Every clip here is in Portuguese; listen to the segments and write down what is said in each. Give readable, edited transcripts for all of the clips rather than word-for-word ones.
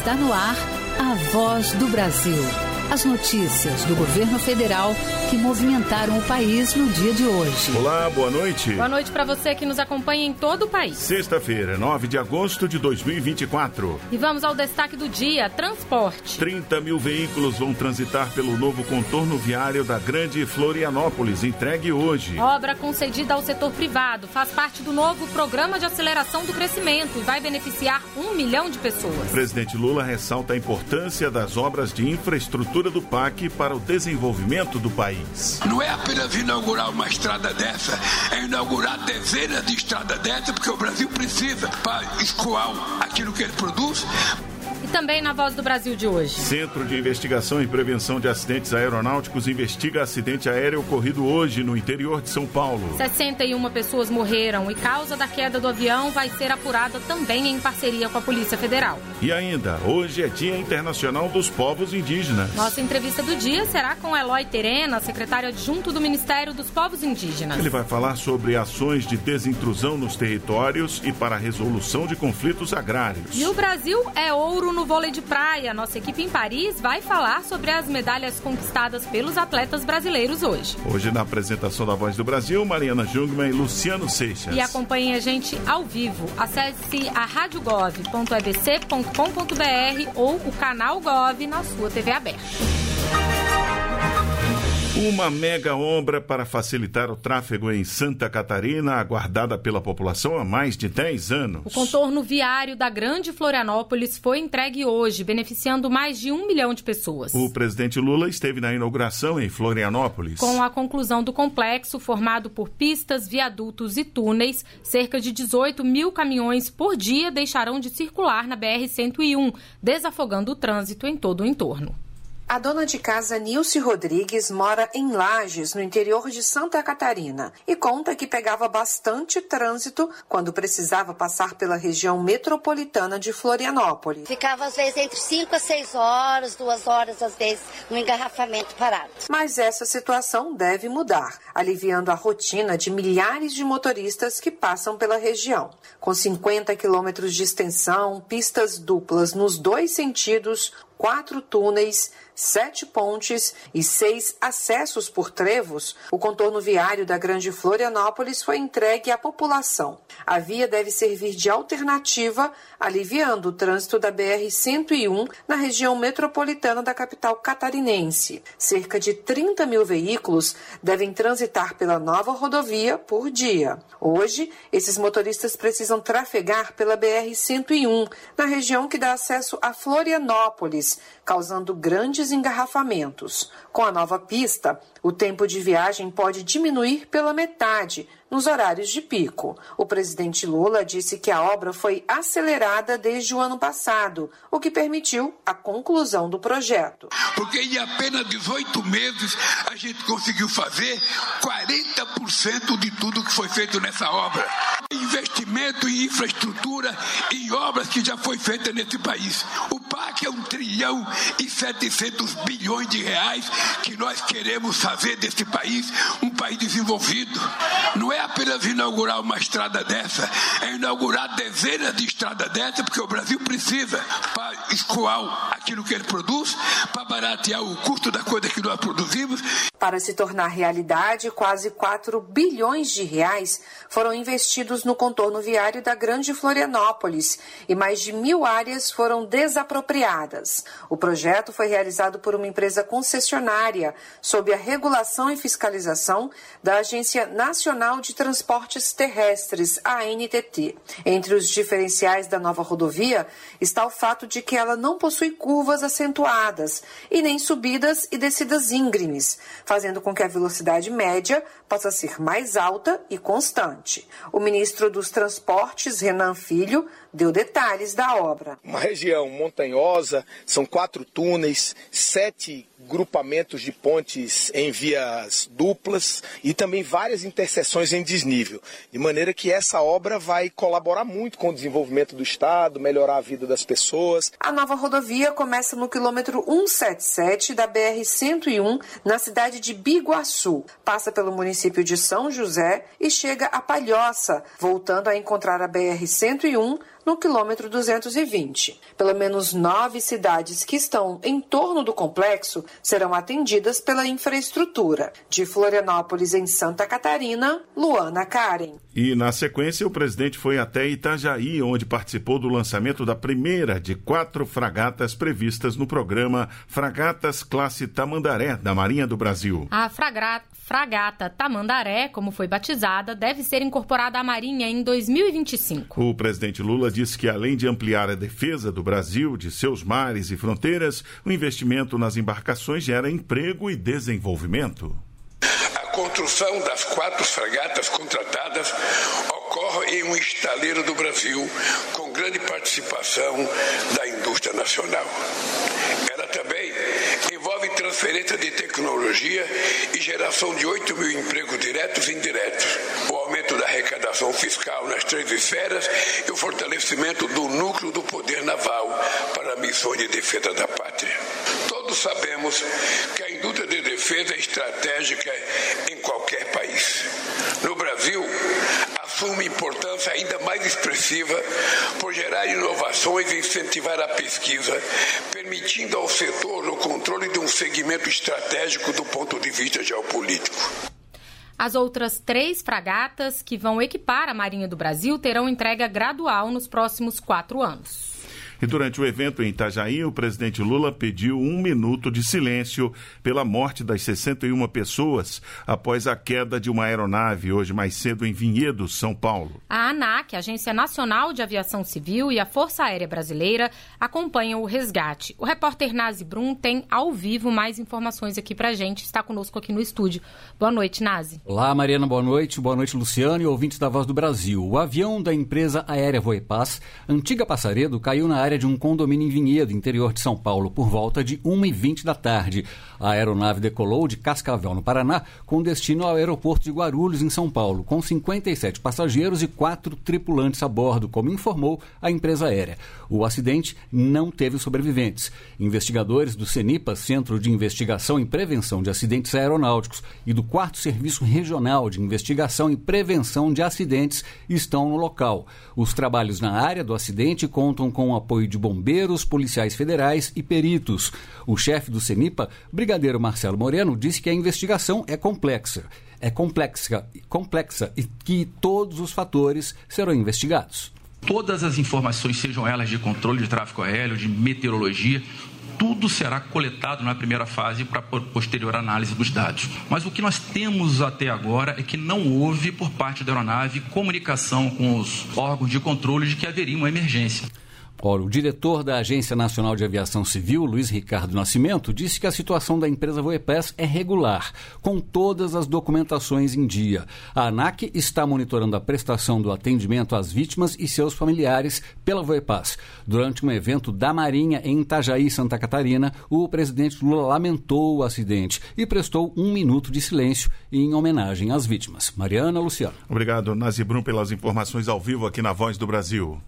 Está no ar a Voz do Brasil. As notícias do governo federal que movimentaram o país no dia de hoje. Olá, boa noite. Boa noite para você que nos acompanha em todo o país. Sexta-feira, 9 de agosto de 2024. E vamos ao destaque do dia, transporte. 30 mil veículos vão transitar pelo novo contorno viário da Grande Florianópolis, entregue hoje. Obra concedida ao setor privado, faz parte do novo Programa de Aceleração do Crescimento e vai beneficiar 1 milhão de pessoas. O presidente Lula ressalta a importância das obras de infraestrutura do PAC para o desenvolvimento do país. Não é apenas inaugurar uma estrada dessa, é inaugurar dezenas de estradas dessa, porque o Brasil precisa para escoar aquilo que ele produz. E também na Voz do Brasil de hoje. Centro de Investigação e Prevenção de Acidentes Aeronáuticos investiga acidente aéreo ocorrido hoje no interior de São Paulo. 61 pessoas morreram e causa da queda do avião vai ser apurada também em parceria com a Polícia Federal. E ainda, hoje é Dia Internacional dos Povos Indígenas. Nossa entrevista do dia será com Eloy Terena, secretário adjunto do Ministério dos Povos Indígenas. Ele vai falar sobre ações de desintrusão nos territórios e para a resolução de conflitos agrários. E o Brasil é ouro no vôlei de praia. Nossa equipe em Paris vai falar sobre as medalhas conquistadas pelos atletas brasileiros hoje. Hoje, na apresentação da Voz do Brasil, Mariana Jungmann e Luciano Seixas. E acompanhe a gente ao vivo. Acesse a radiogov.ebc.com.br ou o canal Gov na sua TV aberta. Uma mega obra para facilitar o tráfego em Santa Catarina, aguardada pela população há mais de 10 anos. O contorno viário da Grande Florianópolis foi entregue hoje, beneficiando mais de 1 milhão de pessoas. O presidente Lula esteve na inauguração em Florianópolis. Com a conclusão do complexo, formado por pistas, viadutos e túneis, cerca de 18 mil caminhões por dia deixarão de circular na BR-101, desafogando o trânsito em todo o entorno. A dona de casa Nilce Rodrigues mora em Lages, no interior de Santa Catarina, e conta que pegava bastante trânsito quando precisava passar pela região metropolitana de Florianópolis. Ficava às vezes entre 5 a 6 horas, 2 horas às vezes, no engarrafamento parado. Mas essa situação deve mudar, aliviando a rotina de milhares de motoristas que passam pela região. Com 50 quilômetros de extensão, pistas duplas nos 2 sentidos, 4 túneis, 7 pontes e 6 acessos por trevos, o contorno viário da Grande Florianópolis foi entregue à população. A via deve servir de alternativa, aliviando o trânsito da BR-101 na região metropolitana da capital catarinense. Cerca de 30 mil veículos devem transitar pela nova rodovia por dia. Hoje, esses motoristas precisam trafegar pela BR-101, na região que dá acesso a Florianópolis, causando grandes engarrafamentos. Com a nova pista, o tempo de viagem pode diminuir pela metade nos horários de pico. O presidente Lula disse que a obra foi acelerada desde o ano passado, o que permitiu a conclusão do projeto. Porque em apenas 18 meses a gente conseguiu fazer 40% de tudo que foi feito nessa obra. Investimento em infraestrutura, em obras que já foi feita nesse país. O PAC é 1 trilhão e 700 bilhões de reais que nós queremos fazer desse país um país desenvolvido. Não é apenas inaugurar uma estrada dessa, é inaugurar dezenas de estradas dessa, porque o Brasil precisa para escoar aquilo que ele produz, para baratear o custo da coisa que nós produzimos. Para se tornar realidade, quase 4 bilhões de reais foram investidos no contorno viário da Grande Florianópolis e mais de 1.000 áreas foram desapropriadas. O projeto foi realizado por uma empresa concessionária, sob a regulação e fiscalização da Agência Nacional de Transportes Terrestres, a ANTT. Entre os diferenciais da nova rodovia está o fato de que ela não possui curvas acentuadas e nem subidas e descidas íngremes, fazendo com que a velocidade média possa ser mais alta e constante. O ministro dos Transportes, Renan Filho, deu detalhes da obra. Uma região montanhosa, são 4 túneis, 7 grupamentos de pontes em vias duplas e também várias interseções em desnível, de maneira que essa obra vai colaborar muito com o desenvolvimento do estado, melhorar a vida das pessoas. A nova rodovia começa no quilômetro 177 da BR-101, na cidade de Biguaçu, passa pelo município de São José e chega a Palhoça, voltando a encontrar a BR-101 no quilômetro 220. Pelo menos 9 cidades que estão em torno do complexo serão atendidas pela infraestrutura. De Florianópolis, em Santa Catarina, Luana Karen. E, na sequência, o presidente foi até Itajaí, onde participou do lançamento da primeira de 4 fragatas previstas no programa Fragatas Classe Tamandaré, da Marinha do Brasil. A fragata Tamandaré, como foi batizada, deve ser incorporada à Marinha em 2025. O presidente Lula disse que, além de ampliar a defesa do Brasil, de seus mares e fronteiras, o investimento nas embarcações gera emprego e desenvolvimento. A construção das 4 fragatas contratadas ocorre em um estaleiro do Brasil, com grande participação da indústria nacional. Ela também envolve transferência de tecnologia e geração de 8 mil empregos diretos e indiretos, o aumento da arrecadação fiscal nas 3 esferas e o fortalecimento do núcleo do poder naval para missões de defesa da pátria. Todos sabemos que a indústria de defesa é estratégica em qualquer país. No Brasil, assume importância ainda mais expressiva por gerar inovações e incentivar a pesquisa, permitindo ao setor o controle de um segmento estratégico do ponto de vista geopolítico. As outras 3 fragatas que vão equipar a Marinha do Brasil terão entrega gradual nos próximos 4 anos. E durante o evento em Itajaí, o presidente Lula pediu 1 minuto de silêncio pela morte das 61 pessoas após a queda de uma aeronave hoje mais cedo em Vinhedos, São Paulo. A ANAC, Agência Nacional de Aviação Civil, e a Força Aérea Brasileira acompanham o resgate. O repórter Nazi Brum tem ao vivo mais informações aqui pra gente, está conosco aqui no estúdio. Boa noite, Nazi. Olá, Mariana, boa noite, Luciano e ouvintes da Voz do Brasil. O avião da empresa aérea Voepaz, antiga Passaredo, caiu na área de um condomínio em Vinhedo, interior de São Paulo, por volta de 1h20 da tarde. A aeronave decolou de Cascavel, no Paraná, com destino ao aeroporto de Guarulhos, em São Paulo, com 57 passageiros e 4 tripulantes a bordo, como informou a empresa aérea. O acidente não teve sobreviventes. Investigadores do CENIPA, Centro de Investigação e Prevenção de Acidentes Aeronáuticos, e do 4º Serviço Regional de Investigação e Prevenção de Acidentes estão no local. Os trabalhos na área do acidente contam com o apoio de bombeiros, policiais federais e peritos. O chefe do CENIPA, brigadeiro Marcelo Moreno, disse que a investigação é complexa e que todos os fatores serão investigados. Todas as informações, sejam elas de controle de tráfego aéreo, de meteorologia, tudo será coletado na primeira fase para posterior análise dos dados. Mas o que nós temos até agora é que não houve, por parte da aeronave, comunicação com os órgãos de controle de que haveria uma emergência. Ora, o diretor da Agência Nacional de Aviação Civil, Luiz Ricardo Nascimento, disse que a situação da empresa Voepaz é regular, com todas as documentações em dia. A ANAC está monitorando a prestação do atendimento às vítimas e seus familiares pela Voepaz. Durante um evento da Marinha em Itajaí, Santa Catarina, o presidente Lula lamentou o acidente e prestou 1 minuto de silêncio em homenagem às vítimas. Mariana, Luciano. Obrigado, Nazi Brum, pelas informações ao vivo aqui na Voz do Brasil.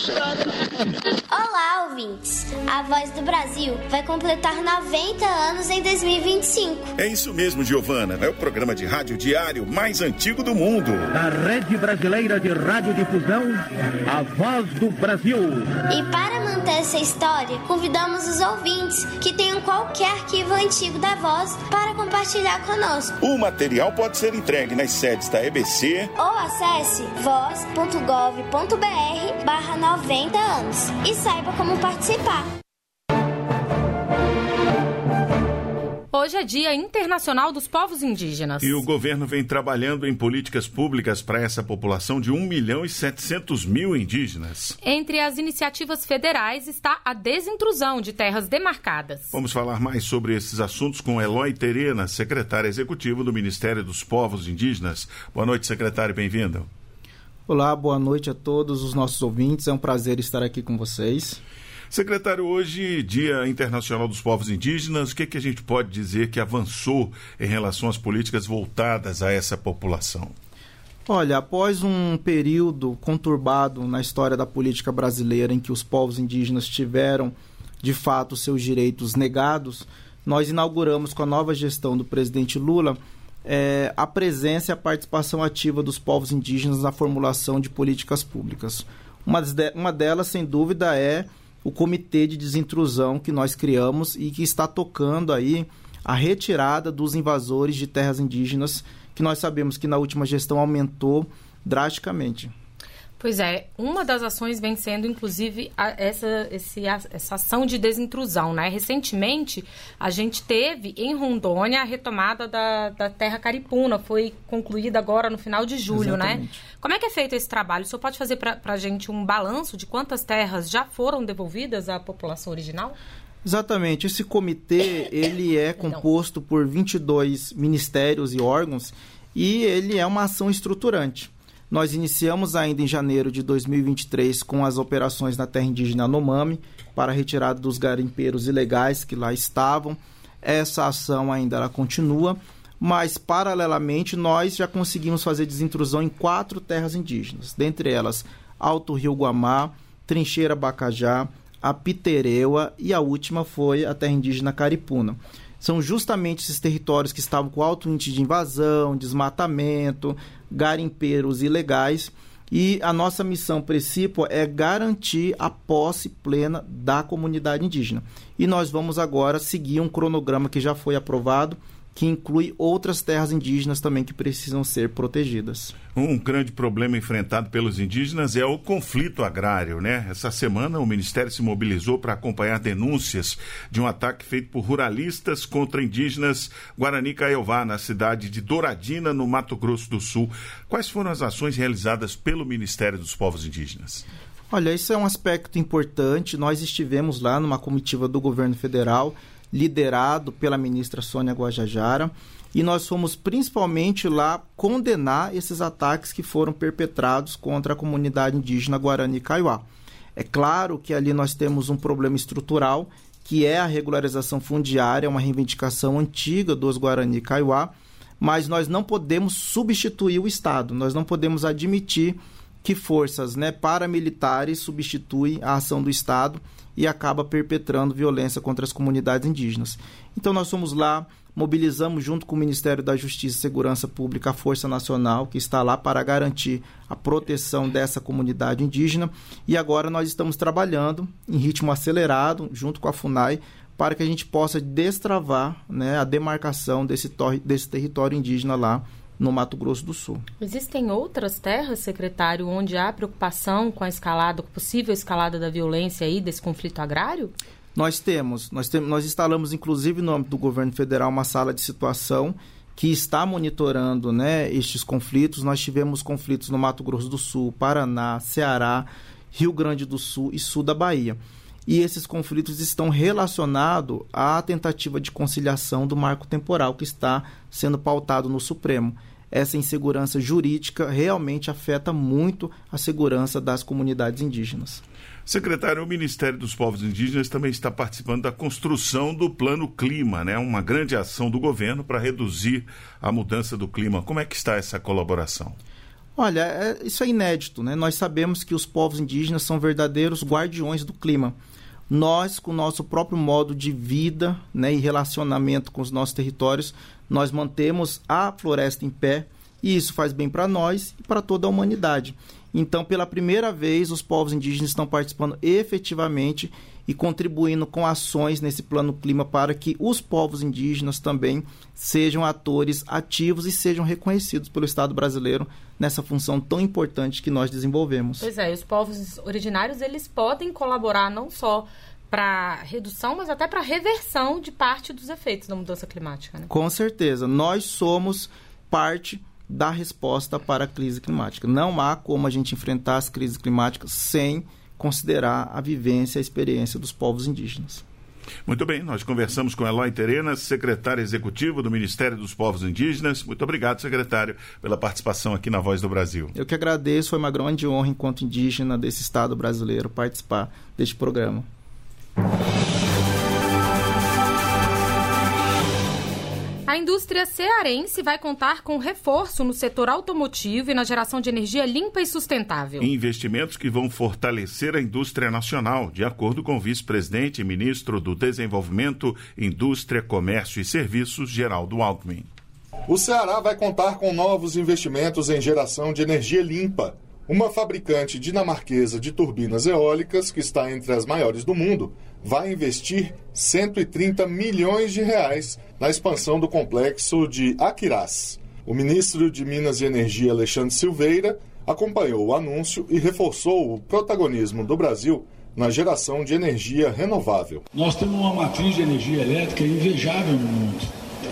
Olá, ouvintes! A Voz do Brasil vai completar 90 anos em 2025. É isso mesmo, Giovana. É o programa de rádio diário mais antigo do mundo. Da Rede Brasileira de Radiodifusão, a Voz do Brasil. E para manter essa história, convidamos os ouvintes que tenham qualquer arquivo antigo da Voz para compartilhar conosco. O material pode ser entregue nas sedes da EBC ou acesse voz.gov.br/90 anos e saiba como participar. Hoje é Dia Internacional dos Povos Indígenas. E o governo vem trabalhando em políticas públicas para essa população de 1.700.000 indígenas. Entre as iniciativas federais está a desintrusão de terras demarcadas. Vamos falar mais sobre esses assuntos com Eloy Terena, secretário executivo do Ministério dos Povos Indígenas. Boa noite, secretário, bem-vindo. Olá, boa noite a todos os nossos ouvintes. É um prazer estar aqui com vocês. Secretário, hoje, Dia Internacional dos Povos Indígenas, o que a gente pode dizer que avançou em relação às políticas voltadas a essa população? Olha, após um período conturbado na história da política brasileira em que os povos indígenas tiveram, de fato, seus direitos negados, nós inauguramos com a nova gestão do presidente Lula a presença e a participação ativa dos povos indígenas na formulação de políticas públicas. Uma delas, sem dúvida, é o Comitê de Desintrusão que nós criamos e que está tocando aí a retirada dos invasores de terras indígenas, que nós sabemos que na última gestão aumentou drasticamente. Pois é, uma das ações vem sendo, inclusive, essa ação de desintrusão, né? Recentemente, a gente teve em Rondônia a retomada da terra caripuna, foi concluída agora no final de julho, né? Como é que é feito esse trabalho? O senhor pode fazer para a gente um balanço de quantas terras já foram devolvidas à população original? Exatamente. Esse comitê, ele é composto por 22 ministérios e órgãos e ele é uma ação estruturante. Nós iniciamos ainda em janeiro de 2023 com as operações na terra indígena Yanomami para a retirada dos garimpeiros ilegais que lá estavam. Essa ação ainda ela continua, mas paralelamente nós já conseguimos fazer desintrusão em 4 terras indígenas, dentre elas Alto Rio Guamá, Trincheira Bacajá, a Pitereua e a última foi a terra indígena Caripuna. São justamente esses territórios que estavam com alto índice de invasão, desmatamento, garimpeiros ilegais. E a nossa missão principal é garantir a posse plena da comunidade indígena. E nós vamos agora seguir um cronograma que já foi aprovado, que inclui outras terras indígenas também que precisam ser protegidas. Um grande problema enfrentado pelos indígenas é o conflito agrário, né? Essa semana o Ministério se mobilizou para acompanhar denúncias de um ataque feito por ruralistas contra indígenas Guarani Kaiowá, na cidade de Douradina, no Mato Grosso do Sul. Quais foram as ações realizadas pelo Ministério dos Povos Indígenas? Olha, isso é um aspecto importante. Nós estivemos lá numa comitiva do governo federal, liderado pela ministra Sônia Guajajara, e nós fomos principalmente lá condenar esses ataques que foram perpetrados contra a comunidade indígena Guarani Kaiowá. É claro que ali nós temos um problema estrutural, que é a regularização fundiária, uma reivindicação antiga dos Guarani Kaiowá, mas nós não podemos substituir o Estado, nós não podemos admitir que forças paramilitares substituem a ação do Estado e acaba perpetrando violência contra as comunidades indígenas. Então nós fomos lá, mobilizamos junto com o Ministério da Justiça e Segurança Pública a Força Nacional, que está lá para garantir a proteção dessa comunidade indígena, e agora nós estamos trabalhando em ritmo acelerado, junto com a FUNAI, para que a gente possa destravar a demarcação desse território indígena lá no Mato Grosso do Sul. Existem outras terras, secretário, onde há preocupação com a escalada, possível escalada da violência aí, desse conflito agrário? Nós instalamos, inclusive, no âmbito do governo federal, uma sala de situação que está monitorando estes conflitos. Nós tivemos conflitos no Mato Grosso do Sul, Paraná, Ceará, Rio Grande do Sul e sul da Bahia. E esses conflitos estão relacionados à tentativa de conciliação do marco temporal que está sendo pautado no Supremo. Essa insegurança jurídica realmente afeta muito a segurança das comunidades indígenas. Secretário, o Ministério dos Povos Indígenas também está participando da construção do Plano Clima, uma grande ação do governo para reduzir a mudança do clima. Como é que está essa colaboração? Olha, isso é inédito, Nós sabemos que os povos indígenas são verdadeiros guardiões do clima. Nós, com o nosso próprio modo de vida e relacionamento com os nossos territórios, nós mantemos a floresta em pé e isso faz bem para nós e para toda a humanidade. Então, pela primeira vez, os povos indígenas estão participando efetivamente e contribuindo com ações nesse plano clima para que os povos indígenas também sejam atores ativos e sejam reconhecidos pelo Estado brasileiro nessa função tão importante que nós desenvolvemos. Pois é, os povos originários eles podem colaborar não só para redução, mas até para reversão de parte dos efeitos da mudança climática. Com certeza, nós somos parte da resposta para a crise climática. Não há como a gente enfrentar as crises climáticas sem considerar a vivência e a experiência dos povos indígenas. Muito bem, nós conversamos com Eloy Terena, secretário executivo do Ministério dos Povos Indígenas. Muito obrigado, secretário, pela participação aqui na Voz do Brasil. Eu que agradeço, foi uma grande honra, enquanto indígena desse Estado brasileiro, participar deste programa. A indústria cearense vai contar com reforço no setor automotivo e na geração de energia limpa e sustentável. Investimentos que vão fortalecer a indústria nacional, de acordo com o vice-presidente e ministro do Desenvolvimento, Indústria, Comércio e Serviços, Geraldo Alckmin. O Ceará vai contar com novos investimentos em geração de energia limpa. Uma fabricante dinamarquesa de turbinas eólicas, que está entre as maiores do mundo, vai investir 130 milhões de reais na expansão do complexo de Aquirás. O ministro de Minas e Energia, Alexandre Silveira, acompanhou o anúncio e reforçou o protagonismo do Brasil na geração de energia renovável. Nós temos uma matriz de energia elétrica invejável no mundo.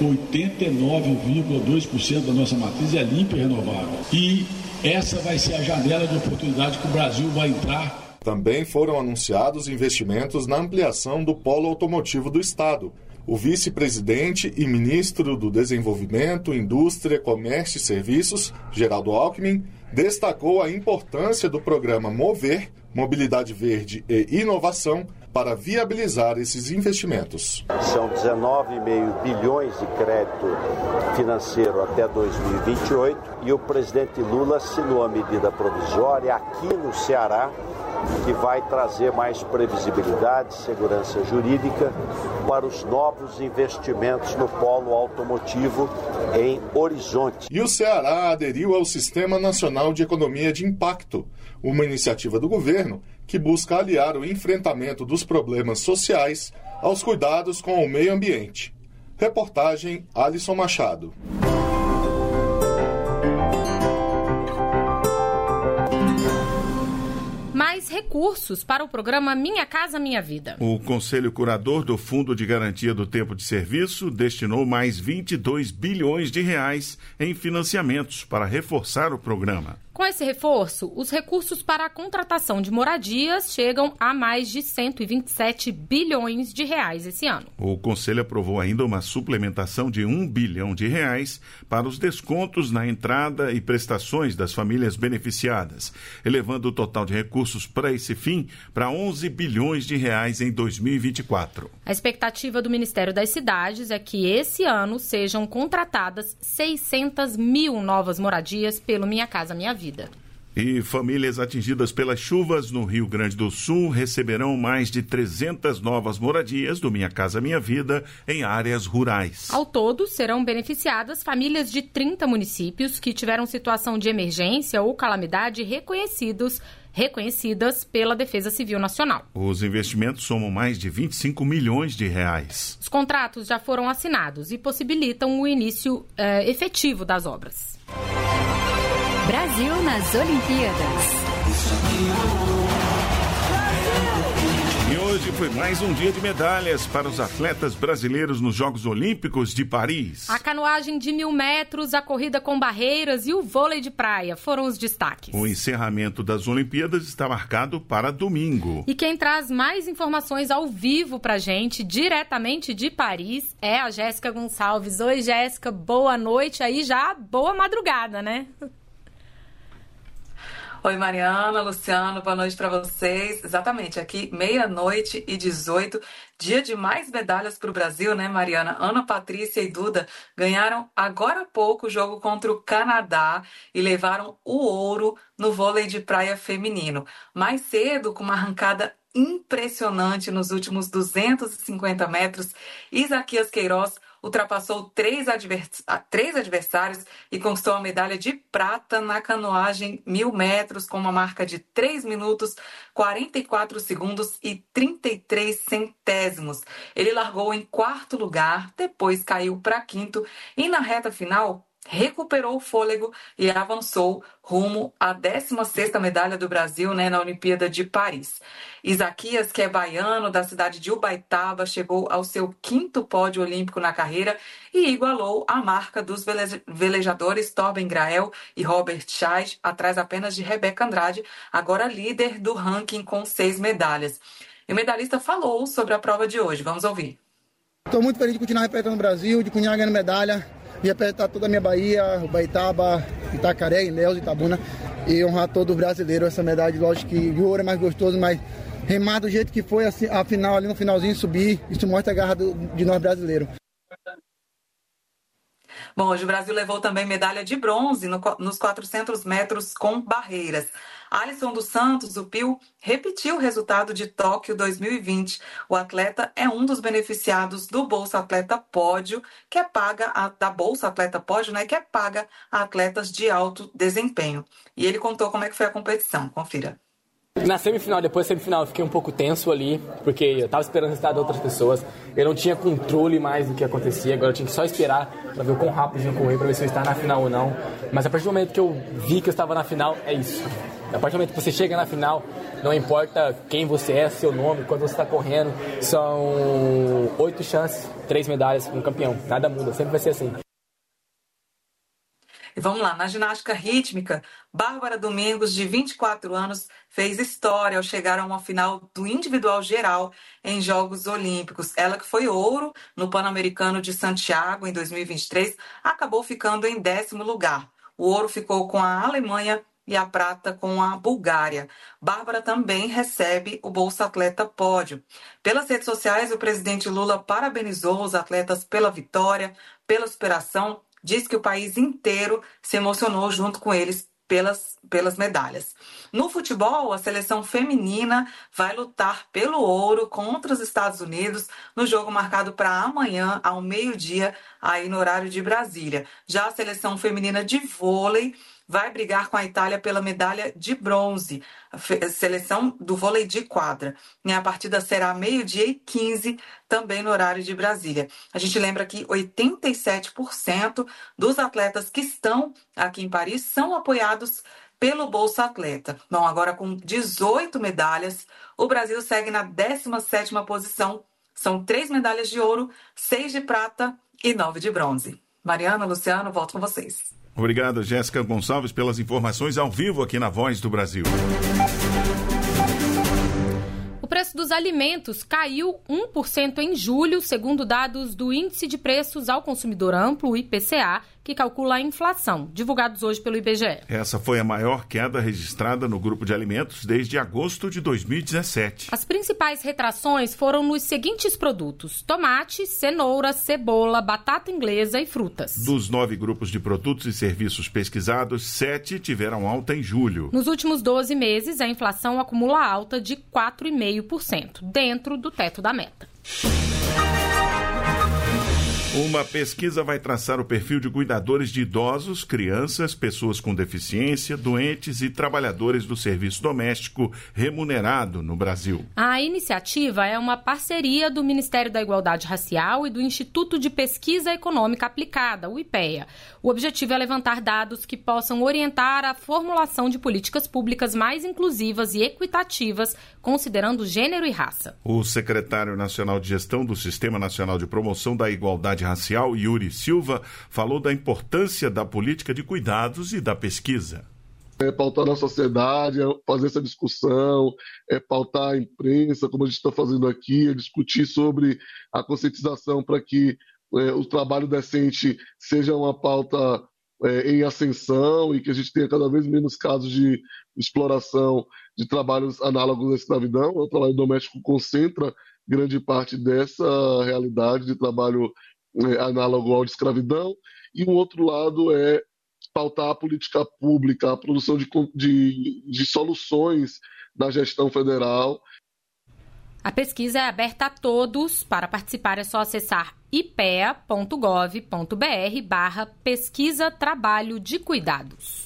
89,2% da nossa matriz é limpa e renovável. E essa vai ser a janela de oportunidade que o Brasil vai entrar. Também foram anunciados investimentos na ampliação do polo automotivo do Estado. O vice-presidente e ministro do Desenvolvimento, Indústria, Comércio e Serviços, Geraldo Alckmin, destacou a importância do programa Mover, Mobilidade Verde e Inovação, para viabilizar esses investimentos. São 19,5 bilhões de crédito financeiro até 2028 e o presidente Lula assinou a medida provisória aqui no Ceará, que vai trazer mais previsibilidade, segurança jurídica para os novos investimentos no polo automotivo em Horizonte. E o Ceará aderiu ao Sistema Nacional de Economia de Impacto, uma iniciativa do governo que busca aliar o enfrentamento dos problemas sociais aos cuidados com o meio ambiente. Reportagem Alisson Machado. Mais recursos para o programa Minha Casa Minha Vida. O Conselho Curador do Fundo de Garantia do Tempo de Serviço destinou mais 22 bilhões de reais em financiamentos para reforçar o programa. Com esse reforço, os recursos para a contratação de moradias chegam a mais de 127 bilhões de reais esse ano. O Conselho aprovou ainda uma suplementação de 1 bilhão de reais para os descontos na entrada e prestações das famílias beneficiadas, elevando o total de recursos para esse fim para 11 bilhões de reais em 2024. A expectativa do Ministério das Cidades é que esse ano sejam contratadas 600 mil novas moradias pelo Minha Casa Minha Vida. E famílias atingidas pelas chuvas no Rio Grande do Sul receberão mais de 300 novas moradias do Minha Casa Minha Vida em áreas rurais. Ao todo, serão beneficiadas famílias de 30 municípios que tiveram situação de emergência ou calamidade reconhecidas pela Defesa Civil Nacional. Os investimentos somam mais de 25 milhões de reais. Os contratos já foram assinados e possibilitam o início efetivo das obras. Brasil nas Olimpíadas. E hoje foi mais um dia de medalhas para os atletas brasileiros nos Jogos Olímpicos de Paris. A canoagem de 1.000 metros, a corrida com barreiras e o vôlei de praia foram os destaques. O encerramento das Olimpíadas está marcado para domingo. E quem traz mais informações ao vivo pra gente, diretamente de Paris, é a Jéssica Gonçalves. Oi, Jéssica, boa noite aí, já boa madrugada, né? Oi, Mariana, Luciano, boa noite para vocês. Exatamente, aqui 00:18, dia de mais medalhas para o Brasil, né, Mariana? Ana Patrícia e Duda ganharam agora há pouco o jogo contra o Canadá e levaram o ouro no vôlei de praia feminino. Mais cedo, com uma arrancada impressionante nos últimos 250 metros, Isaquias Queiroz ultrapassou três adversários e conquistou a medalha de prata na canoagem 1.000 metros com uma marca de 3 minutos, 44 segundos e 33 centésimos. Ele largou em 4º lugar, depois caiu para 5º e na reta final recuperou o fôlego e avançou rumo à 16ª medalha do Brasil, né, na Olimpíada de Paris. Isaquias, que é baiano da cidade de Ubaitaba, chegou ao seu 5º pódio olímpico na carreira e igualou a marca dos velejadores Torben Grael e Robert Scheidt, atrás apenas de Rebeca Andrade, agora líder do ranking com 6 medalhas. E o medalhista falou sobre a prova de hoje. Vamos ouvir. Estou muito feliz de continuar representando o Brasil, de continuar ganhando medalha, de representar toda a minha Bahia, Ubaitaba, Itacaré, Ilhéus, Itabuna, e honrar todo o brasileiro. Essa medalha, lógico que o ouro é mais gostoso, mas remar do jeito que foi assim, a final, ali no finalzinho, subir, isso mostra a garra de nós brasileiros. Bom, hoje o Brasil levou também medalha de bronze nos 400 metros com barreiras. Alisson dos Santos, o Pio, repetiu o resultado de Tóquio 2020. O atleta é um dos beneficiados do Bolsa Atleta Pódio, que é paga da Bolsa Atleta Pódio, né, que é paga a atletas de alto desempenho. E ele contou como é que foi a competição. Confira. Na semifinal, depois da semifinal, eu fiquei um pouco tenso ali, porque eu estava esperando o resultado de outras pessoas. Eu não tinha controle mais do que acontecia, agora eu tinha que só esperar para ver o quão rápido eu ia correr, para ver se eu estava na final ou não. Mas a partir do momento que eu vi que eu estava na final, é isso. A partir do momento que você chega na final, não importa quem você é, seu nome, quando você está correndo, são 8 chances, 3 medalhas, um campeão. Nada muda, sempre vai ser assim. E vamos lá, na ginástica rítmica, Bárbara Domingos, de 24 anos, fez história ao chegar a uma final do individual geral em Jogos Olímpicos. Ela, que foi ouro no Pan-Americano de Santiago em 2023, acabou ficando em 10º lugar. O ouro ficou com a Alemanha e a prata com a Bulgária. Bárbara também recebe o Bolsa Atleta Pódio. Pelas redes sociais, o presidente Lula parabenizou os atletas pela vitória, pela superação. Diz que o país inteiro se emocionou junto com eles pelas medalhas. No futebol, a seleção feminina vai lutar pelo ouro contra os Estados Unidos no jogo marcado para amanhã, ao meio-dia, aí no horário de Brasília. Já a seleção feminina de vôlei vai brigar com a Itália pela medalha de bronze, a seleção do vôlei de quadra. E a partida será 12h15, também no horário de Brasília. A gente lembra que 87% dos atletas que estão aqui em Paris são apoiados pelo Bolsa Atleta. Bom, agora com 18 medalhas, o Brasil segue na 17ª posição. São 3 medalhas de ouro, 6 de prata e 9 de bronze. Mariana, Luciano, volto com vocês. Obrigado, Jéssica Gonçalves, pelas informações ao vivo aqui na Voz do Brasil. O preço dos alimentos caiu 1% em julho, segundo dados do Índice de Preços ao Consumidor Amplo, IPCA, que calcula a inflação, divulgados hoje pelo IBGE. Essa foi a maior queda registrada no grupo de alimentos desde agosto de 2017. As principais retrações foram nos seguintes produtos: tomate, cenoura, cebola, batata inglesa e frutas. Dos 9 grupos de produtos e serviços pesquisados, 7 tiveram alta em julho. Nos últimos 12 meses, a inflação acumula alta de 4,5%, dentro do teto da meta. Uma pesquisa vai traçar o perfil de cuidadores de idosos, crianças, pessoas com deficiência, doentes e trabalhadores do serviço doméstico remunerado no Brasil. A iniciativa é uma parceria do Ministério da Igualdade Racial e do Instituto de Pesquisa Econômica Aplicada, o IPEA. O objetivo é levantar dados que possam orientar a formulação de políticas públicas mais inclusivas e equitativas, considerando gênero e raça. O secretário nacional de gestão do Sistema Nacional de Promoção da Igualdade Racial, Yuri Silva, falou da importância da política de cuidados e da pesquisa. É pautar na sociedade, é fazer essa discussão, é pautar a imprensa, como a gente está fazendo aqui, é discutir sobre a conscientização para que o trabalho decente seja uma pauta em ascensão e que a gente tenha cada vez menos casos de exploração de trabalhos análogos à escravidão. O trabalho doméstico concentra grande parte dessa realidade de trabalho análogo ao de escravidão, e o outro lado é pautar a política pública, a produção de soluções na gestão federal. A pesquisa é aberta a todos. Para participar é só acessar ipea.gov.br/pesquisa trabalho de cuidados.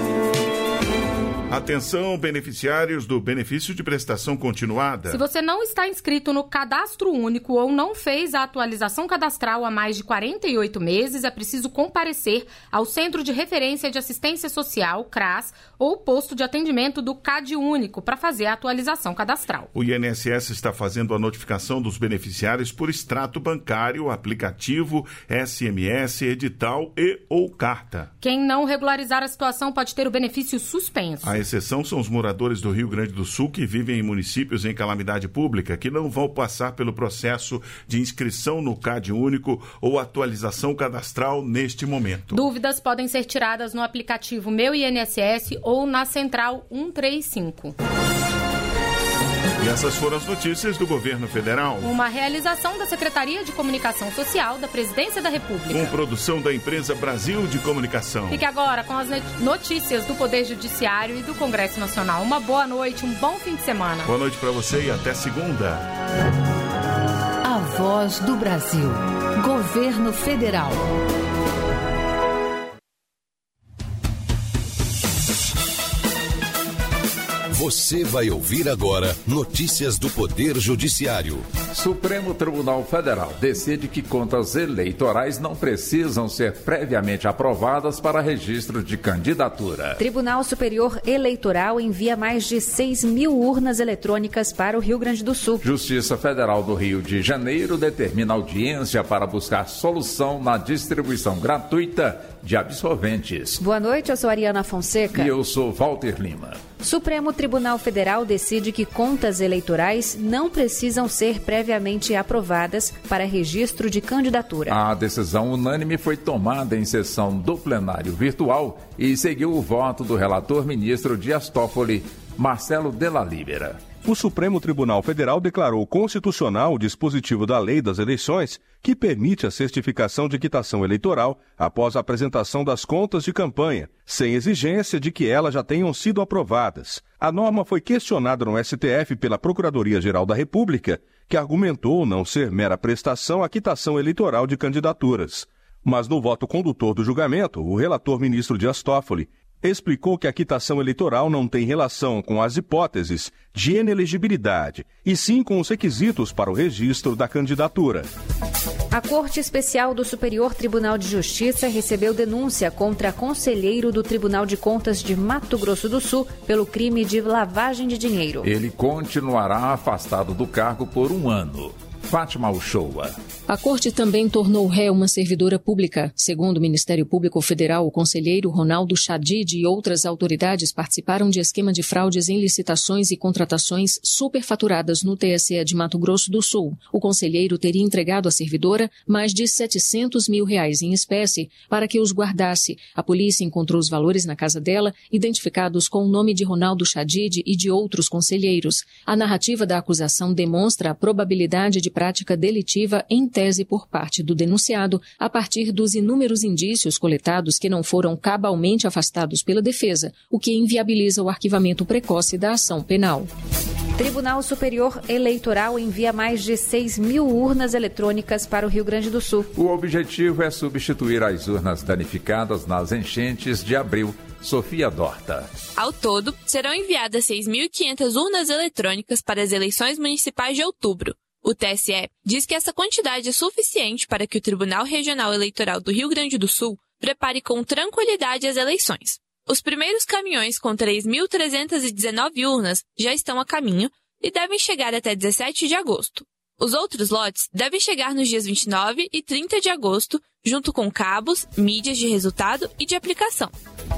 Atenção, beneficiários do benefício de prestação continuada. Se você não está inscrito no Cadastro Único ou não fez a atualização cadastral há mais de 48 meses, é preciso comparecer ao Centro de Referência de Assistência Social, CRAS, ou posto de atendimento do CadÚnico para fazer a atualização cadastral. O INSS está fazendo a notificação dos beneficiários por extrato bancário, aplicativo, SMS, edital e ou carta. Quem não regularizar a situação pode ter o benefício suspenso. A exceção são os moradores do Rio Grande do Sul que vivem em municípios em calamidade pública, que não vão passar pelo processo de inscrição no CadÚnico ou atualização cadastral neste momento. Dúvidas podem ser tiradas no aplicativo Meu INSS ou na Central 135. E essas foram as notícias do governo federal. Uma realização da Secretaria de Comunicação Social da Presidência da República. Com produção da empresa Brasil de Comunicação. Fique agora com as notícias do Poder Judiciário e do Congresso Nacional. Uma boa noite, um bom fim de semana. Boa noite para você e até segunda. A Voz do Brasil. Governo Federal. Você vai ouvir agora notícias do Poder Judiciário. Supremo Tribunal Federal decide que contas eleitorais não precisam ser previamente aprovadas para registro de candidatura. Tribunal Superior Eleitoral envia mais de 6.000 urnas eletrônicas para o Rio Grande do Sul. Justiça Federal do Rio de Janeiro determina audiência para buscar solução na distribuição gratuita de absorventes. Boa noite, eu sou Ariana Fonseca. E eu sou Walter Lima. Supremo Tribunal Federal decide que contas eleitorais não precisam ser previamente aprovadas para registro de candidatura. A decisão unânime foi tomada em sessão do plenário virtual e seguiu o voto do relator ministro Dias Toffoli, Marcelo Della Libera. O Supremo Tribunal Federal declarou constitucional o dispositivo da Lei das Eleições que permite a certificação de quitação eleitoral após a apresentação das contas de campanha, sem exigência de que elas já tenham sido aprovadas. A norma foi questionada no STF pela Procuradoria-Geral da República, que argumentou não ser mera prestação a quitação eleitoral de candidaturas. Mas no voto condutor do julgamento, o relator ministro Dias Toffoli explicou que a quitação eleitoral não tem relação com as hipóteses de inelegibilidade, e sim com os requisitos para o registro da candidatura. A Corte Especial do Superior Tribunal de Justiça recebeu denúncia contra conselheiro do Tribunal de Contas de Mato Grosso do Sul pelo crime de lavagem de dinheiro. Ele continuará afastado do cargo por 1 ano. Fátima Uchoa. A Corte também tornou ré uma servidora pública. Segundo o Ministério Público Federal, o conselheiro Ronaldo Chadid e outras autoridades participaram de esquema de fraudes em licitações e contratações superfaturadas no TSE de Mato Grosso do Sul. O conselheiro teria entregado à servidora mais de R$700 mil em espécie para que os guardasse. A polícia encontrou os valores na casa dela, identificados com o nome de Ronaldo Chadid e de outros conselheiros. A narrativa da acusação demonstra a probabilidade de prática delitiva em tese por parte do denunciado, a partir dos inúmeros indícios coletados que não foram cabalmente afastados pela defesa, o que inviabiliza o arquivamento precoce da ação penal. Tribunal Superior Eleitoral envia mais de 6.000 urnas eletrônicas para o Rio Grande do Sul. O objetivo é substituir as urnas danificadas nas enchentes de abril. Sofia Dorta. Ao todo, serão enviadas 6.500 urnas eletrônicas para as eleições municipais de outubro. O TSE diz que essa quantidade é suficiente para que o Tribunal Regional Eleitoral do Rio Grande do Sul prepare com tranquilidade as eleições. Os primeiros caminhões com 3.319 urnas já estão a caminho e devem chegar até 17 de agosto. Os outros lotes devem chegar nos dias 29 e 30 de agosto, junto com cabos, mídias de resultado e de aplicação.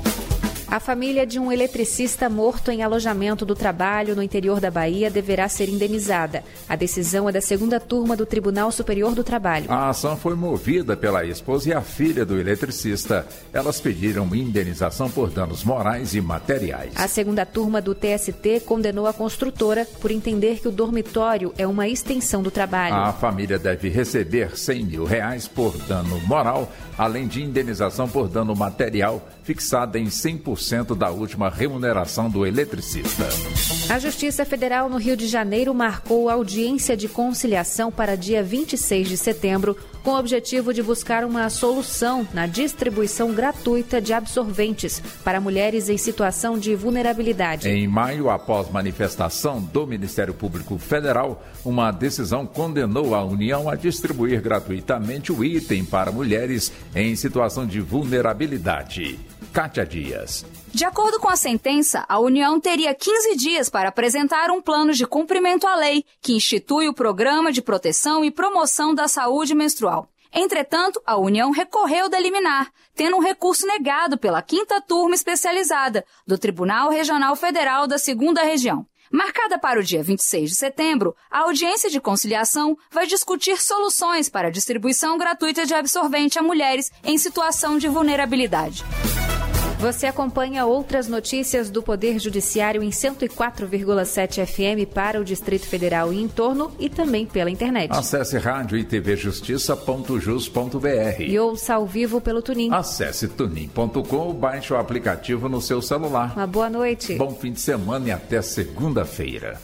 A família de um eletricista morto em alojamento do trabalho no interior da Bahia deverá ser indenizada. A decisão é da 2ª turma do Tribunal Superior do Trabalho. A ação foi movida pela esposa e a filha do eletricista. Elas pediram indenização por danos morais e materiais. A 2ª turma do TST condenou a construtora por entender que o dormitório é uma extensão do trabalho. A família deve receber R$100 mil por dano moral, além de indenização por dano material, fixada em 100% da última remuneração do eletricista. A Justiça Federal no Rio de Janeiro marcou audiência de conciliação para dia 26 de setembro, com o objetivo de buscar uma solução na distribuição gratuita de absorventes para mulheres em situação de vulnerabilidade. Em maio, após manifestação do Ministério Público Federal, uma decisão condenou a União a distribuir gratuitamente o item para mulheres em situação de vulnerabilidade. Kátia Dias. De acordo com a sentença, a União teria 15 dias para apresentar um plano de cumprimento à lei que institui o Programa de Proteção e Promoção da Saúde Menstrual. Entretanto, a União recorreu da liminar, tendo um recurso negado pela 5ª turma especializada do Tribunal Regional Federal da 2ª Região. Marcada para o dia 26 de setembro, a audiência de conciliação vai discutir soluções para a distribuição gratuita de absorvente a mulheres em situação de vulnerabilidade. Você acompanha outras notícias do Poder Judiciário em 104,7 FM para o Distrito Federal e em torno e também pela internet. Acesse rádio e tvjustiça.jus.br e ouça ao vivo pelo Tunin. Acesse tunin.com ou baixe o aplicativo no seu celular. Uma boa noite. Bom fim de semana e até segunda-feira.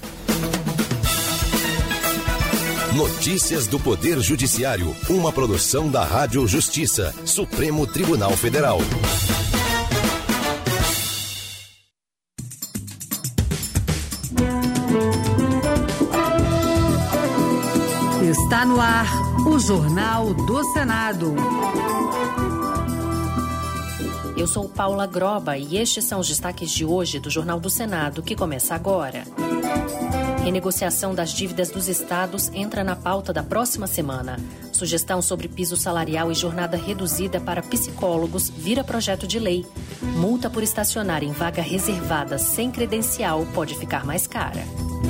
Notícias do Poder Judiciário, uma produção da Rádio Justiça, Supremo Tribunal Federal. Está no ar o Jornal do Senado. Eu sou Paula Groba e estes são os destaques de hoje do Jornal do Senado, que começa agora. Renegociação das dívidas dos estados entra na pauta da próxima semana. Sugestão sobre piso salarial e jornada reduzida para psicólogos vira projeto de lei. Multa por estacionar em vaga reservada sem credencial pode ficar mais cara.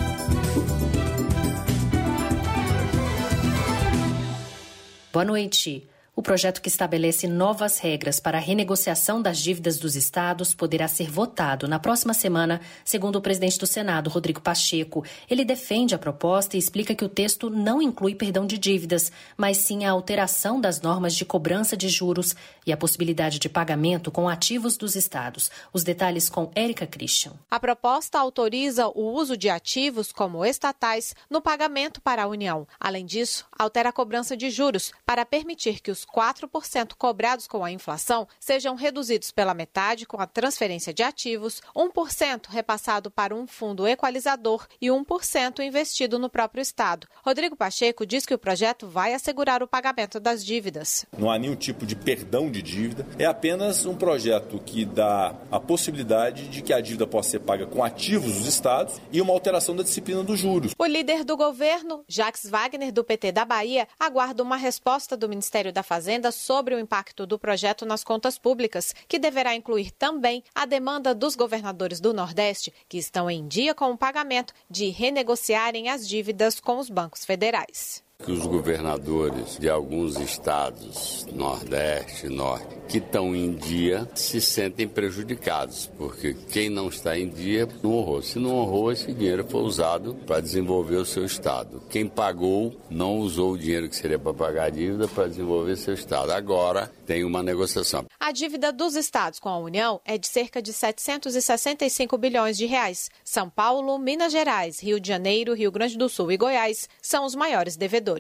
Boa noite. O projeto que estabelece novas regras para a renegociação das dívidas dos estados poderá ser votado na próxima semana, segundo o presidente do Senado, Rodrigo Pacheco. Ele defende a proposta e explica que o texto não inclui perdão de dívidas, mas sim a alteração das normas de cobrança de juros e a possibilidade de pagamento com ativos dos estados. Os detalhes com Érica Christian. A proposta autoriza o uso de ativos como estatais no pagamento para a União. Além disso, altera a cobrança de juros para permitir que os 4% cobrados com a inflação sejam reduzidos pela metade com a transferência de ativos, 1% repassado para um fundo equalizador e 1% investido no próprio Estado. Rodrigo Pacheco diz que o projeto vai assegurar o pagamento das dívidas. Não há nenhum tipo de perdão de dívida, é apenas um projeto que dá a possibilidade de que a dívida possa ser paga com ativos dos estados e uma alteração da disciplina dos juros. O líder do governo, Jacques Wagner, do PT da Bahia, aguarda uma resposta do Ministério da Fazenda sobre o impacto do projeto nas contas públicas, que deverá incluir também a demanda dos governadores do Nordeste, que estão em dia com o pagamento, de renegociarem as dívidas com os bancos federais. Que os governadores de alguns estados, Nordeste, Norte, que estão em dia, se sentem prejudicados, porque quem não está em dia não honrou. Se não honrou, esse dinheiro foi usado para desenvolver o seu estado. Quem pagou não usou o dinheiro que seria para pagar a dívida para desenvolver seu estado. Agora tem uma negociação. A dívida dos estados com a União é de cerca de 765 bilhões de reais. São Paulo, Minas Gerais, Rio de Janeiro, Rio Grande do Sul e Goiás são os maiores devedores.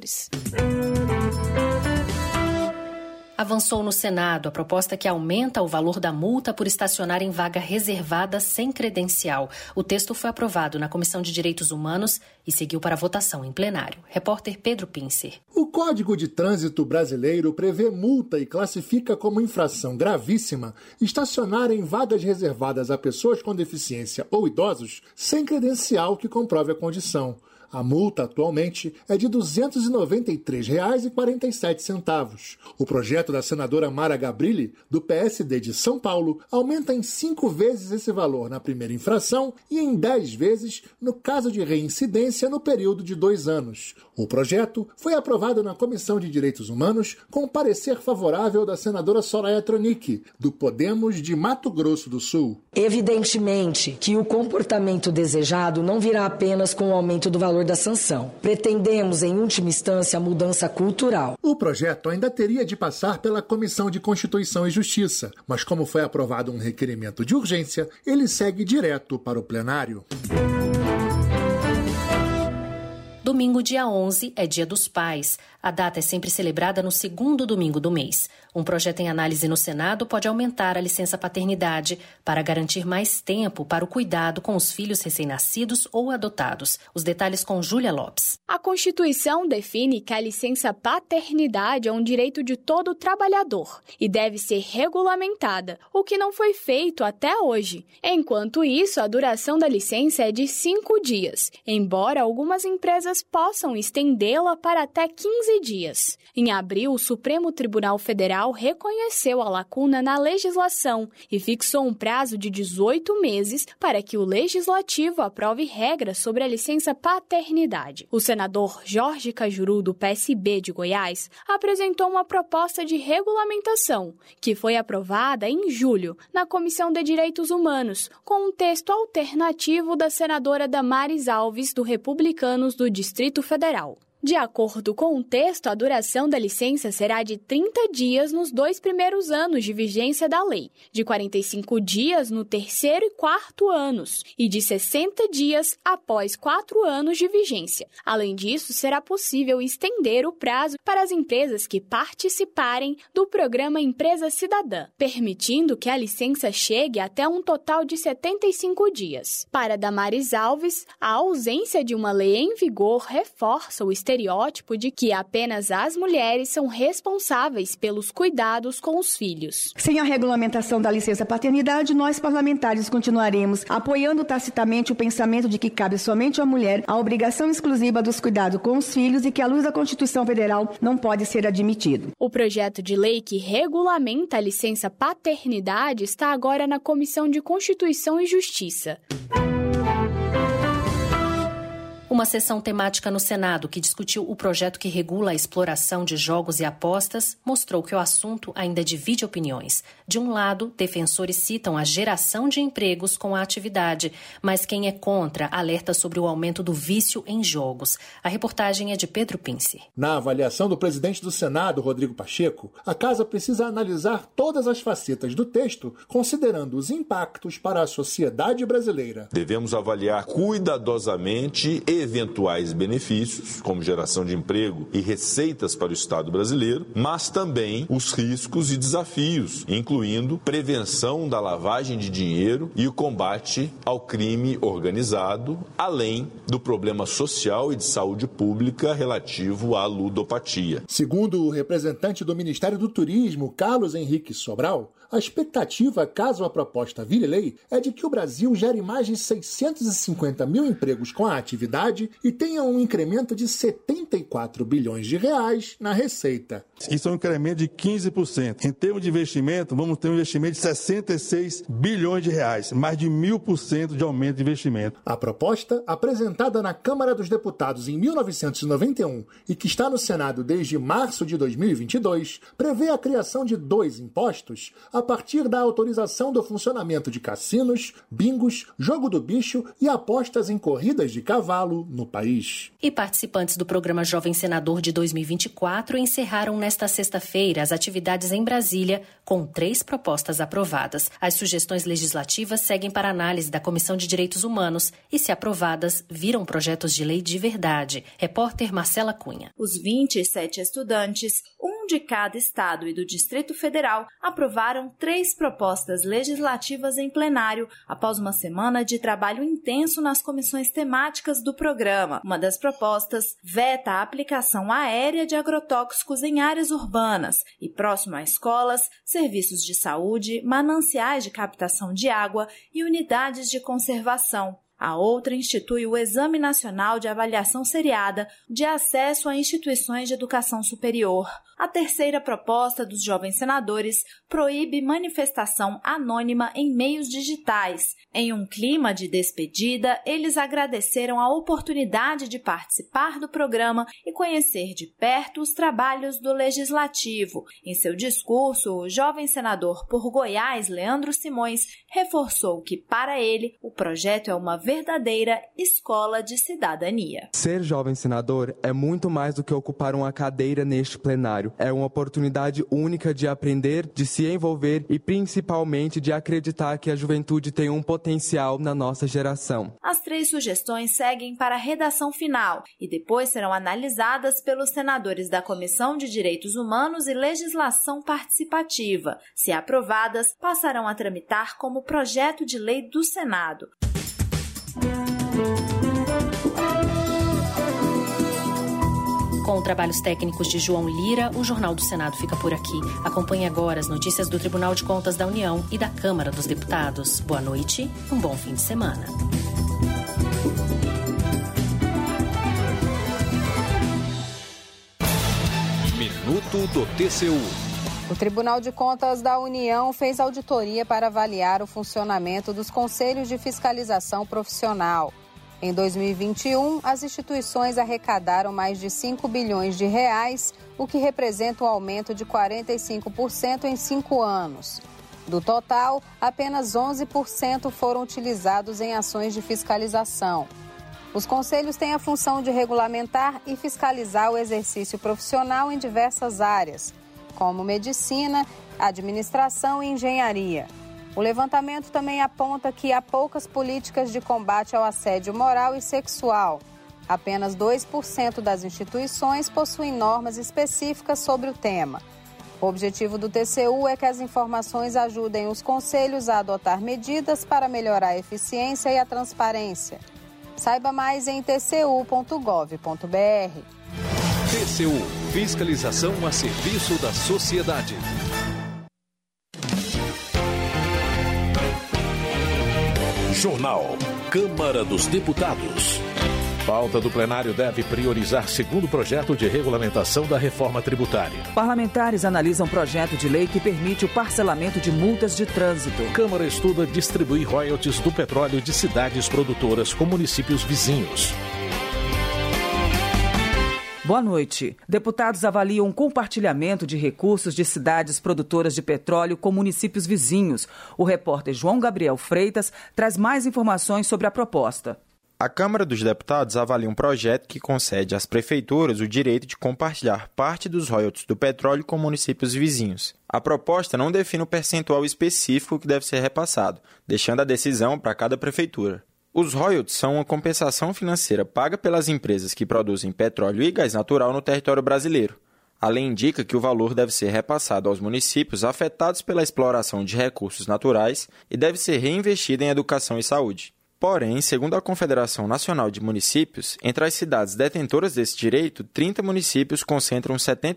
Avançou no Senado a proposta que aumenta o valor da multa por estacionar em vaga reservada sem credencial. O texto foi aprovado na Comissão de Direitos Humanos e seguiu para votação em plenário. Repórter Pedro Pincer. O Código de Trânsito brasileiro prevê multa e classifica como infração gravíssima estacionar em vagas reservadas a pessoas com deficiência ou idosos sem credencial que comprove a condição. A multa, atualmente, é de R$ 293,47. O projeto da senadora Mara Gabrilli, do PSD de São Paulo, aumenta em 5 vezes esse valor na primeira infração e em 10 vezes no caso de reincidência no período de 2 anos. O projeto foi aprovado na Comissão de Direitos Humanos com parecer favorável da senadora Soraya Tronic, do Podemos de Mato Grosso do Sul. Evidentemente que o comportamento desejado não virá apenas com o aumento do valor da sanção. Pretendemos, em última instância, a mudança cultural. O projeto ainda teria de passar pela Comissão de Constituição e Justiça, mas como foi aprovado um requerimento de urgência, ele segue direto para o plenário. Domingo, dia 11, é Dia dos Pais. A data é sempre celebrada no segundo domingo do mês. Um projeto em análise no Senado pode aumentar a licença paternidade para garantir mais tempo para o cuidado com os filhos recém-nascidos ou adotados. Os detalhes com Júlia Lopes. A Constituição define que a licença paternidade é um direito de todo trabalhador e deve ser regulamentada, o que não foi feito até hoje. Enquanto isso, a duração da licença é de 5 dias, embora algumas empresas possam estendê-la para até 15 dias. Em abril, o Supremo Tribunal Federal reconheceu a lacuna na legislação e fixou um prazo de 18 meses para que o Legislativo aprove regras sobre a licença paternidade. O senador Jorge Cajuru, do PSB de Goiás, apresentou uma proposta de regulamentação, que foi aprovada em julho na Comissão de Direitos Humanos, com um texto alternativo da senadora Damares Alves, do Republicanos do Distrito Federal. De acordo com o texto, a duração da licença será de 30 dias nos 2 primeiros anos de vigência da lei, de 45 dias no 3º e 4º anos e de 60 dias após 4 anos de vigência. Além disso, será possível estender o prazo para as empresas que participarem do programa Empresa Cidadã, permitindo que a licença chegue até um total de 75 dias. Para Damares Alves, a ausência de uma lei em vigor reforça o estereótipo de que apenas as mulheres são responsáveis pelos cuidados com os filhos. Sem a regulamentação da licença paternidade, nós parlamentares continuaremos apoiando tacitamente o pensamento de que cabe somente à mulher a obrigação exclusiva dos cuidados com os filhos e que, à luz da Constituição Federal, não pode ser admitido. O projeto de lei que regulamenta a licença paternidade está agora na Comissão de Constituição e Justiça. Uma sessão temática no Senado que discutiu o projeto que regula a exploração de jogos e apostas mostrou que o assunto ainda divide opiniões. De um lado, defensores citam a geração de empregos com a atividade, mas quem é contra alerta sobre o aumento do vício em jogos. A reportagem é de Pedro Pince. Na avaliação do presidente do Senado, Rodrigo Pacheco, a Casa precisa analisar todas as facetas do texto, considerando os impactos para a sociedade brasileira. Devemos avaliar cuidadosamente eventuais benefícios, como geração de emprego e receitas para o Estado brasileiro, mas também os riscos e desafios, incluindo prevenção da lavagem de dinheiro e o combate ao crime organizado, além do problema social e de saúde pública relativo à ludopatia. Segundo o representante do Ministério do Turismo, Carlos Henrique Sobral, a expectativa, caso a proposta vire lei, é de que o Brasil gere mais de 650 mil empregos com a atividade e tenha um incremento de 74 bilhões de reais na receita. Isso é um incremento de 15%. Em termos de investimento, vamos ter um investimento de 66 bilhões de reais, mais de 1000% de aumento de investimento. A proposta, apresentada na Câmara dos Deputados em 1991 e que está no Senado desde março de 2022, prevê a criação de 2 impostos a partir da autorização do funcionamento de cassinos, bingos, jogo do bicho e apostas em corridas de cavalo no país. E participantes do programa Jovem Senador de 2024 encerraram nesta sexta-feira as atividades em Brasília com 3 propostas aprovadas. As sugestões legislativas seguem para análise da Comissão de Direitos Humanos e, se aprovadas, viram projetos de lei de verdade. Repórter Marcela Cunha. Os 27 estudantes, um de cada estado e do Distrito Federal, aprovaram 3 propostas legislativas em plenário após uma semana de trabalho intenso nas comissões temáticas do programa. Uma das propostas veta a aplicação aérea de agrotóxicos em áreas urbanas e próximo a escolas, serviços de saúde, mananciais de captação de água e unidades de conservação. A outra institui o Exame Nacional de Avaliação Seriada de Acesso a Instituições de Educação Superior. A terceira proposta dos jovens senadores proíbe manifestação anônima em meios digitais. Em um clima de despedida, eles agradeceram a oportunidade de participar do programa e conhecer de perto os trabalhos do Legislativo. Em seu discurso, o jovem senador por Goiás, Leandro Simões, reforçou que, para ele, o projeto é uma verdadeira escola de cidadania. Ser jovem senador é muito mais do que ocupar uma cadeira neste plenário. É uma oportunidade única de aprender, de se envolver e, principalmente, de acreditar que a juventude tem um potencial na nossa geração. As 3 sugestões seguem para a redação final e depois serão analisadas pelos senadores da Comissão de Direitos Humanos e Legislação Participativa. Se aprovadas, passarão a tramitar como projeto de lei do Senado. Com trabalhos técnicos de João Lira, o Jornal do Senado fica por aqui. Acompanhe agora as notícias do Tribunal de Contas da União e da Câmara dos Deputados. Boa noite, um bom fim de semana. Minuto do TCU. O Tribunal de Contas da União fez auditoria para avaliar o funcionamento dos conselhos de fiscalização profissional. Em 2021, as instituições arrecadaram mais de 5 bilhões de reais, o que representa um aumento de 45% em 5 anos. Do total, apenas 11% foram utilizados em ações de fiscalização. Os conselhos têm a função de regulamentar e fiscalizar o exercício profissional em diversas áreas, como medicina, administração e engenharia. O levantamento também aponta que há poucas políticas de combate ao assédio moral e sexual. Apenas 2% das instituições possuem normas específicas sobre o tema. O objetivo do TCU é que as informações ajudem os conselhos a adotar medidas para melhorar a eficiência e a transparência. Saiba mais em tcu.gov.br. TCU, fiscalização a serviço da sociedade. Jornal Câmara dos Deputados. Pauta do plenário deve priorizar segundo projeto de regulamentação da reforma tributária. Parlamentares analisam projeto de lei que permite o parcelamento de multas de trânsito. Câmara estuda distribuir royalties do petróleo de cidades produtoras com municípios vizinhos. Boa noite. Deputados avaliam o compartilhamento de recursos de cidades produtoras de petróleo com municípios vizinhos. O repórter João Gabriel Freitas traz mais informações sobre a proposta. A Câmara dos Deputados avalia um projeto que concede às prefeituras o direito de compartilhar parte dos royalties do petróleo com municípios vizinhos. A proposta não define o percentual específico que deve ser repassado, deixando a decisão para cada prefeitura. Os royalties são uma compensação financeira paga pelas empresas que produzem petróleo e gás natural no território brasileiro. A lei indica que o valor deve ser repassado aos municípios afetados pela exploração de recursos naturais e deve ser reinvestido em educação e saúde. Porém, segundo a Confederação Nacional de Municípios, entre as cidades detentoras desse direito, 30 municípios concentram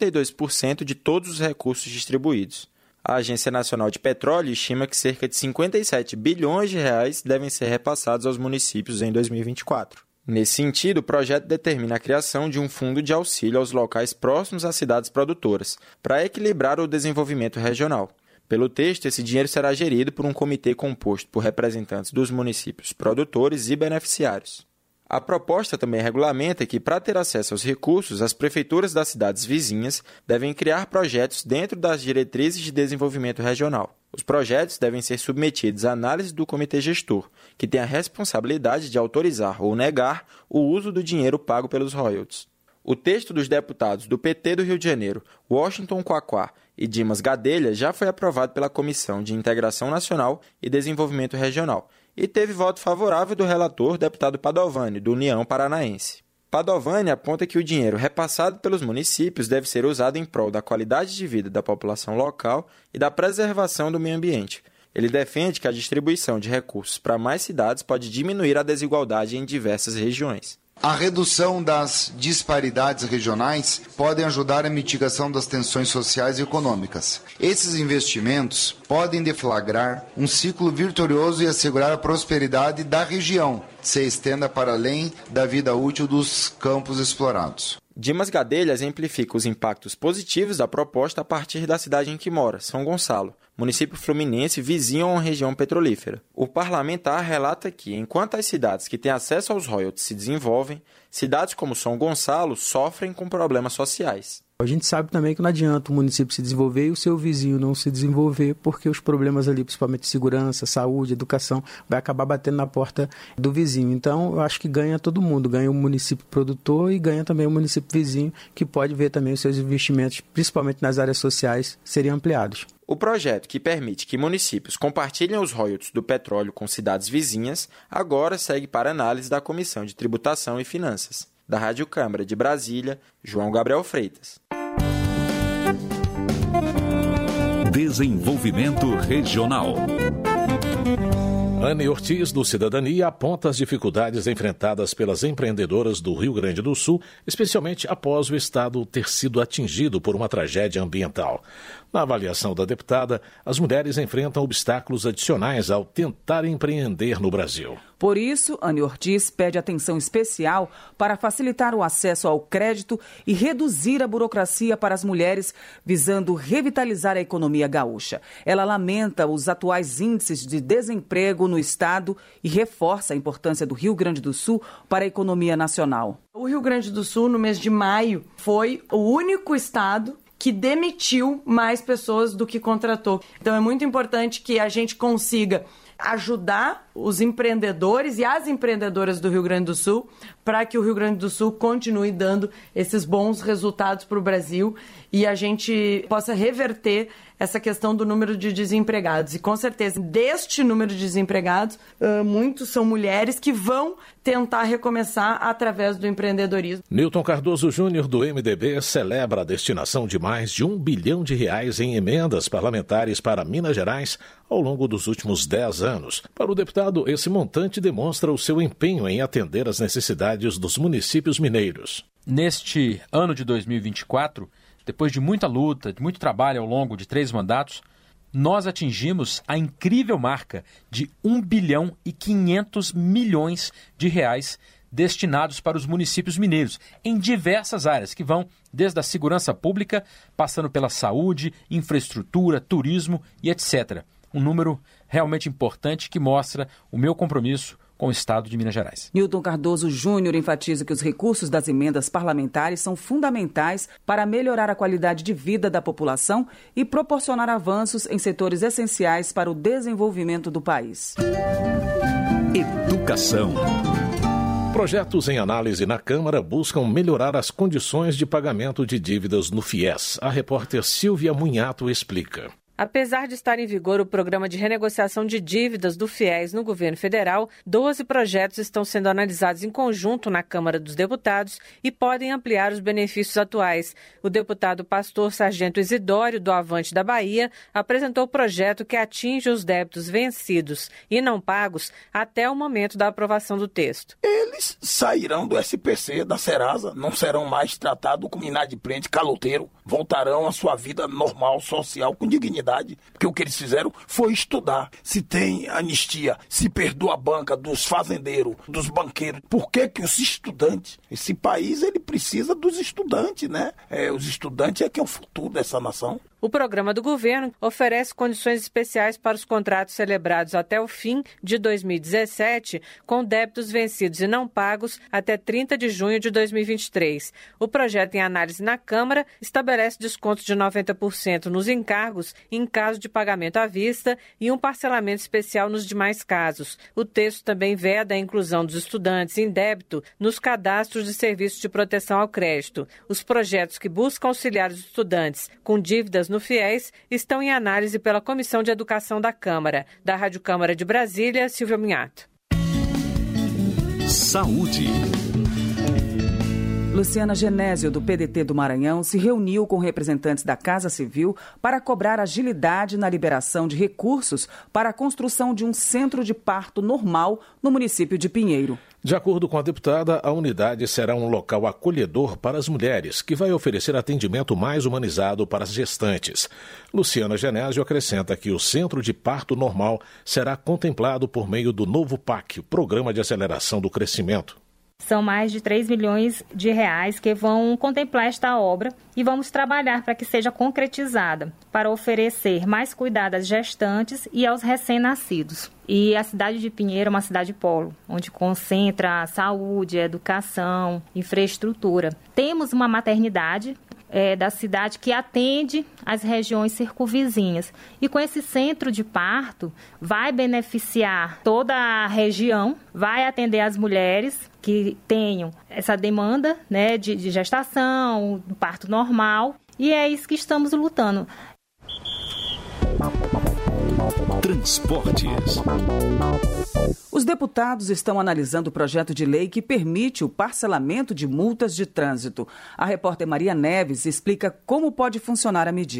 72% de todos os recursos distribuídos. A Agência Nacional de Petróleo estima que cerca de 57 bilhões de reais devem ser repassados aos municípios em 2024. Nesse sentido, o projeto determina a criação de um fundo de auxílio aos locais próximos às cidades produtoras, para equilibrar o desenvolvimento regional. Pelo texto, esse dinheiro será gerido por um comitê composto por representantes dos municípios produtores e beneficiários. A proposta também regulamenta que, para ter acesso aos recursos, as prefeituras das cidades vizinhas devem criar projetos dentro das diretrizes de desenvolvimento regional. Os projetos devem ser submetidos à análise do comitê gestor, que tem a responsabilidade de autorizar ou negar o uso do dinheiro pago pelos royalties. O texto dos deputados do PT do Rio de Janeiro, Washington Quaquá e Dimas Gadelha já foi aprovado pela Comissão de Integração Nacional e Desenvolvimento Regional e teve voto favorável do relator, deputado Padovani, do União Paranaense. Padovani aponta que o dinheiro repassado pelos municípios deve ser usado em prol da qualidade de vida da população local e da preservação do meio ambiente. Ele defende que a distribuição de recursos para mais cidades pode diminuir a desigualdade em diversas regiões. A redução das disparidades regionais pode ajudar a mitigação das tensões sociais e econômicas. Esses investimentos podem deflagrar um ciclo vitorioso e assegurar a prosperidade da região, que se estenda para além da vida útil dos campos explorados. Dimas Gadelha exemplifica os impactos positivos da proposta a partir da cidade em que mora, São Gonçalo, município fluminense vizinho a uma região petrolífera. O parlamentar relata que, enquanto as cidades que têm acesso aos royalties se desenvolvem, cidades como São Gonçalo sofrem com problemas sociais. A gente sabe também que não adianta o município se desenvolver e o seu vizinho não se desenvolver, porque os problemas ali, principalmente de segurança, saúde, educação, vai acabar batendo na porta do vizinho. Então, eu acho que ganha todo mundo, ganha o município produtor e ganha também o município vizinho, que pode ver também os seus investimentos, principalmente nas áreas sociais, serem ampliados. O projeto, que permite que municípios compartilhem os royalties do petróleo com cidades vizinhas, agora segue para análise da Comissão de Tributação e Finanças. Da Rádio Câmara de Brasília, João Gabriel Freitas. Desenvolvimento Regional. Anne Ortiz, do Cidadania, aponta as dificuldades enfrentadas pelas empreendedoras do Rio Grande do Sul, especialmente após o estado ter sido atingido por uma tragédia ambiental. Na avaliação da deputada, as mulheres enfrentam obstáculos adicionais ao tentar empreender no Brasil. Por isso, Anny Ortiz pede atenção especial para facilitar o acesso ao crédito e reduzir a burocracia para as mulheres, visando revitalizar a economia gaúcha. Ela lamenta os atuais índices de desemprego no estado e reforça a importância do Rio Grande do Sul para a economia nacional. O Rio Grande do Sul, no mês de maio, foi o único estado que demitiu mais pessoas do que contratou. Então é muito importante que a gente consiga ajudar os empreendedores e as empreendedoras do Rio Grande do Sul para que o Rio Grande do Sul continue dando esses bons resultados para o Brasil e a gente possa reverter essa questão do número de desempregados. E com certeza, deste número de desempregados, muitos são mulheres que vão tentar recomeçar através do empreendedorismo. Newton Cardoso Júnior, do MDB, celebra a destinação de mais de R$1 bilhão em emendas parlamentares para Minas Gerais ao longo dos últimos 10 anos. Para o deputado, esse montante demonstra o seu empenho em atender às necessidades dos municípios mineiros. Neste ano de 2024, depois de muita luta, de muito trabalho ao longo de 3 mandatos, nós atingimos a incrível marca de R$1 bilhão e 500 milhões destinados para os municípios mineiros, em diversas áreas, que vão desde a segurança pública, passando pela saúde, infraestrutura, turismo e etc. Um número realmente importante que mostra o meu compromisso com o Estado de Minas Gerais. Newton Cardoso Júnior enfatiza que os recursos das emendas parlamentares são fundamentais para melhorar a qualidade de vida da população e proporcionar avanços em setores essenciais para o desenvolvimento do país. Educação. Projetos em análise na Câmara buscam melhorar as condições de pagamento de dívidas no FIES. A repórter Silvia Munhato explica. Apesar de estar em vigor o programa de renegociação de dívidas do FIES no governo federal, 12 projetos estão sendo analisados em conjunto na Câmara dos Deputados e podem ampliar os benefícios atuais. O deputado Pastor Sargento Isidório, do Avante da Bahia, apresentou o projeto que atinge os débitos vencidos e não pagos até o momento da aprovação do texto. Eles sairão do SPC, da Serasa, não serão mais tratados como inadimplente, caloteiro, voltarão à sua vida normal, social, com dignidade. Porque o que eles fizeram foi estudar. Se tem anistia, se perdoa a banca dos fazendeiros, dos banqueiros. Por que os estudantes? Esse país ele precisa dos estudantes, né? Os estudantes é que é o futuro dessa nação. O programa do governo oferece condições especiais para os contratos celebrados até o fim de 2017, com débitos vencidos e não pagos até 30 de junho de 2023. O projeto em análise na Câmara estabelece descontos de 90% nos encargos em caso de pagamento à vista e um parcelamento especial nos demais casos. O texto também veda a inclusão dos estudantes em débito nos cadastros de serviços de proteção ao crédito. Os projetos que buscam auxiliar os estudantes com dívidas no FIES estão em análise pela Comissão de Educação da Câmara. Da Rádio Câmara de Brasília, Silvia Munhato. Saúde. Luciana Genésio, do PDT do Maranhão, se reuniu com representantes da Casa Civil para cobrar agilidade na liberação de recursos para a construção de um centro de parto normal no município de Pinheiro. De acordo com a deputada, a unidade será um local acolhedor para as mulheres, que vai oferecer atendimento mais humanizado para as gestantes. Luciana Genésio acrescenta que o centro de parto normal será contemplado por meio do novo PAC, o Programa de Aceleração do Crescimento. São mais de 3 milhões de reais que vão contemplar esta obra e vamos trabalhar para que seja concretizada, para oferecer mais cuidado às gestantes e aos recém-nascidos. E a cidade de Pinheiro é uma cidade polo, onde concentra a saúde, a educação, infraestrutura. Temos uma maternidade da cidade que atende as regiões circunvizinhas. E com esse centro de parto, vai beneficiar toda a região, vai atender as mulheres que tenham essa demanda, né, de gestação, do parto normal. E é isso que estamos lutando. Transportes. Os deputados estão analisando o projeto de lei que permite o parcelamento de multas de trânsito. A repórter Maria Neves explica como pode funcionar a medida.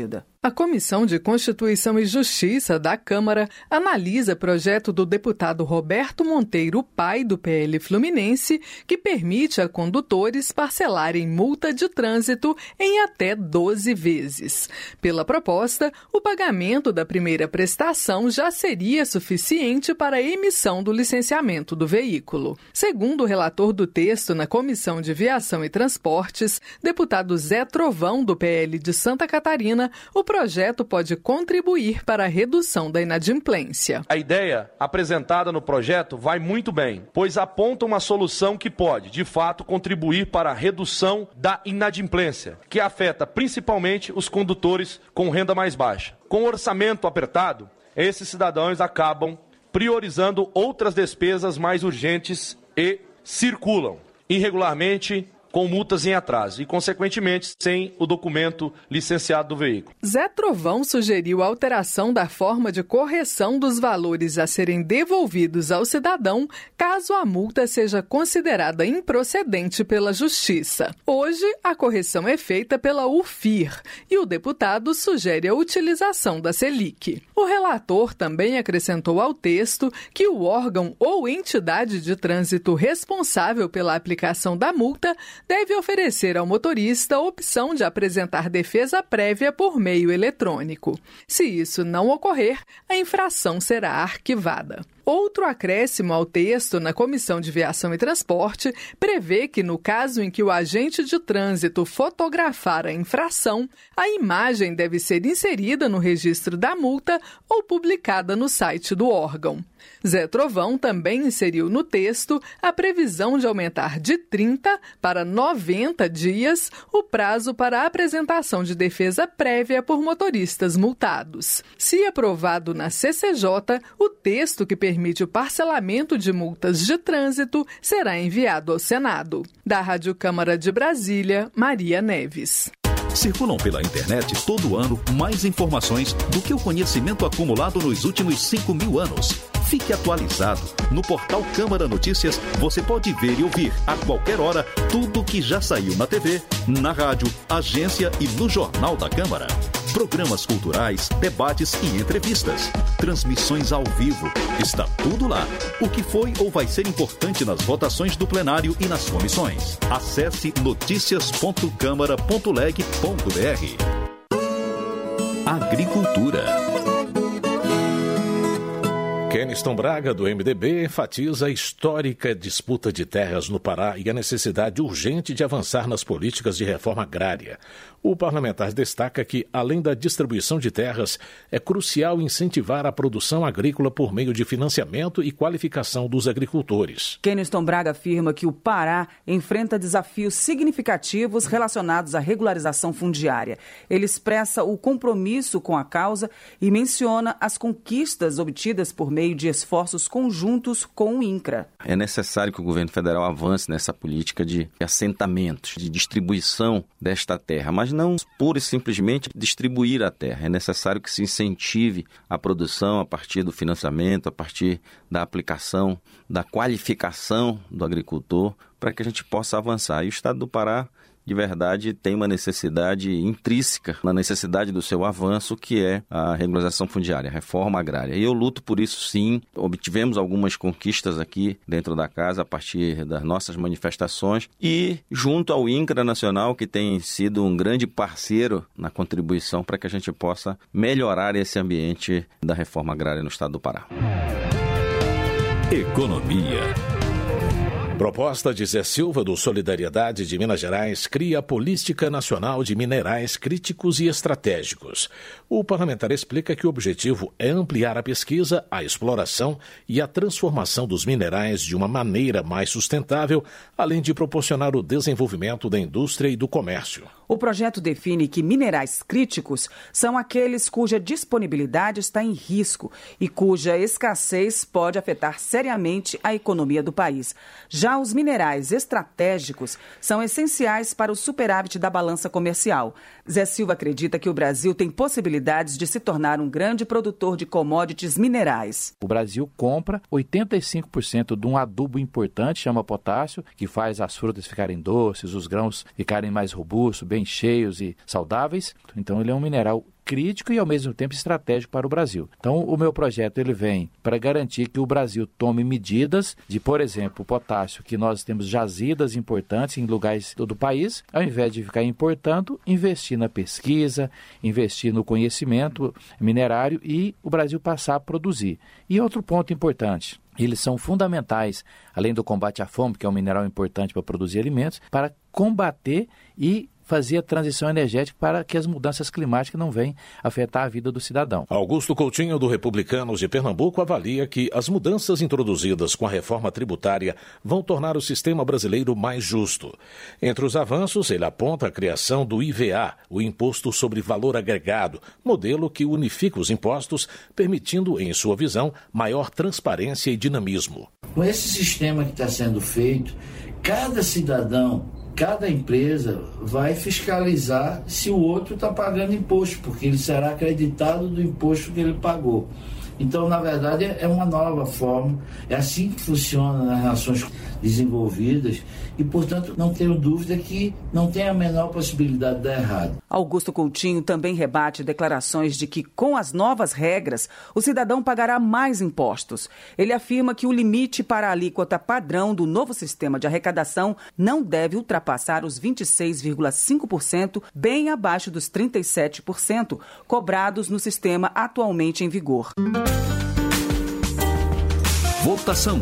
A Comissão de Constituição e Justiça da Câmara analisa projeto do deputado Roberto Monteiro, pai do PL Fluminense, que permite a condutores parcelarem multa de trânsito em até 12 vezes. Pela proposta, o pagamento da primeira prestação já seria suficiente para a emissão do licenciamento do veículo. Segundo o relator do texto na Comissão de Viação e Transportes, deputado Zé Trovão, do PL de Santa Catarina, o projeto pode contribuir para a redução da inadimplência. A ideia apresentada no projeto vai muito bem, pois aponta uma solução que pode, de fato, contribuir para a redução da inadimplência, que afeta principalmente os condutores com renda mais baixa. Com o orçamento apertado, esses cidadãos acabam priorizando outras despesas mais urgentes e circulam irregularmente com multas em atraso e, consequentemente, sem o documento licenciado do veículo. Zé Trovão sugeriu a alteração da forma de correção dos valores a serem devolvidos ao cidadão caso a multa seja considerada improcedente pela Justiça. Hoje, a correção é feita pela UFIR e o deputado sugere a utilização da Selic. O relator também acrescentou ao texto que o órgão ou entidade de trânsito responsável pela aplicação da multa deve oferecer ao motorista a opção de apresentar defesa prévia por meio eletrônico. Se isso não ocorrer, a infração será arquivada. Outro acréscimo ao texto na Comissão de Viação e Transporte prevê que, no caso em que o agente de trânsito fotografar a infração, a imagem deve ser inserida no registro da multa ou publicada no site do órgão. Zé Trovão também inseriu no texto a previsão de aumentar de 30 para 90 dias o prazo para a apresentação de defesa prévia por motoristas multados. Se aprovado na CCJ, o texto que permite o parcelamento de multas de trânsito será enviado ao Senado. Da Rádio Câmara de Brasília, Maria Neves. Circulam pela internet todo ano mais informações do que o conhecimento acumulado nos últimos 5.000 anos. Fique atualizado. No portal Câmara Notícias, você pode ver e ouvir a qualquer hora tudo que já saiu na TV, na rádio, agência e no Jornal da Câmara. Programas culturais, debates e entrevistas. Transmissões ao vivo. Está tudo lá. O que foi ou vai ser importante nas votações do plenário e nas comissões. Acesse noticias.câmara.leg.br. Agricultura. Keniston Braga, do MDB, enfatiza a histórica disputa de terras no Pará e a necessidade urgente de avançar nas políticas de reforma agrária. O parlamentar destaca que, além da distribuição de terras, é crucial incentivar a produção agrícola por meio de financiamento e qualificação dos agricultores. Keniston Braga afirma que o Pará enfrenta desafios significativos relacionados à regularização fundiária. Ele expressa o compromisso com a causa e menciona as conquistas obtidas por meio de esforços conjuntos com o INCRA. É necessário que o governo federal avance nessa política de assentamentos, de distribuição desta terra, mas não pura e simplesmente distribuir a terra. É necessário que se incentive a produção a partir do financiamento, a partir da aplicação, da qualificação do agricultor, para que a gente possa avançar. E o Estado do Pará, de verdade, tem uma necessidade intrínseca na necessidade do seu avanço, que é a regularização fundiária, a reforma agrária. E eu luto por isso, sim. Obtivemos algumas conquistas aqui dentro da casa a partir das nossas manifestações e junto ao INCRA Nacional, que tem sido um grande parceiro na contribuição para que a gente possa melhorar esse ambiente da reforma agrária no estado do Pará. Economia. Proposta de Zé Silva, do Solidariedade de Minas Gerais, cria a Política Nacional de Minerais Críticos e Estratégicos. O parlamentar explica que o objetivo é ampliar a pesquisa, a exploração e a transformação dos minerais de uma maneira mais sustentável, além de proporcionar o desenvolvimento da indústria e do comércio. O projeto define que minerais críticos são aqueles cuja disponibilidade está em risco e cuja escassez pode afetar seriamente a economia do país. Já os minerais estratégicos são essenciais para o superávit da balança comercial. Zé Silva acredita que o Brasil tem possibilidades de se tornar um grande produtor de commodities minerais. O Brasil compra 85% de um adubo importante, chama potássio, que faz as frutas ficarem doces, os grãos ficarem mais robustos, bem cheios e saudáveis. Então ele é um mineral crítico e, ao mesmo tempo, estratégico para o Brasil. Então, o meu projeto ele vem para garantir que o Brasil tome medidas de, por exemplo, o potássio, que nós temos jazidas importantes em lugares do país, ao invés de ficar importando, investir na pesquisa, investir no conhecimento minerário e o Brasil passar a produzir. E outro ponto importante, eles são fundamentais, além do combate à fome, que é um mineral importante para produzir alimentos, para combater e fazer a transição energética para que as mudanças climáticas não venham afetar a vida do cidadão. Augusto Coutinho, do Republicanos de Pernambuco, avalia que as mudanças introduzidas com a reforma tributária vão tornar o sistema brasileiro mais justo. Entre os avanços, ele aponta a criação do IVA, o Imposto sobre Valor Agregado, modelo que unifica os impostos, permitindo, em sua visão, maior transparência e dinamismo. Com esse sistema que está sendo feito, cada cidadão, cada empresa vai fiscalizar se o outro está pagando imposto, porque ele será acreditado do imposto que ele pagou. Então, na verdade, é uma nova forma, é assim que funciona nas nações desenvolvidas e, portanto, não tenho dúvida que não tem a menor possibilidade de dar errado. Augusto Coutinho também rebate declarações de que, com as novas regras, o cidadão pagará mais impostos. Ele afirma que o limite para a alíquota padrão do novo sistema de arrecadação não deve ultrapassar os 26,5%, bem abaixo dos 37% cobrados no sistema atualmente em vigor. Votação.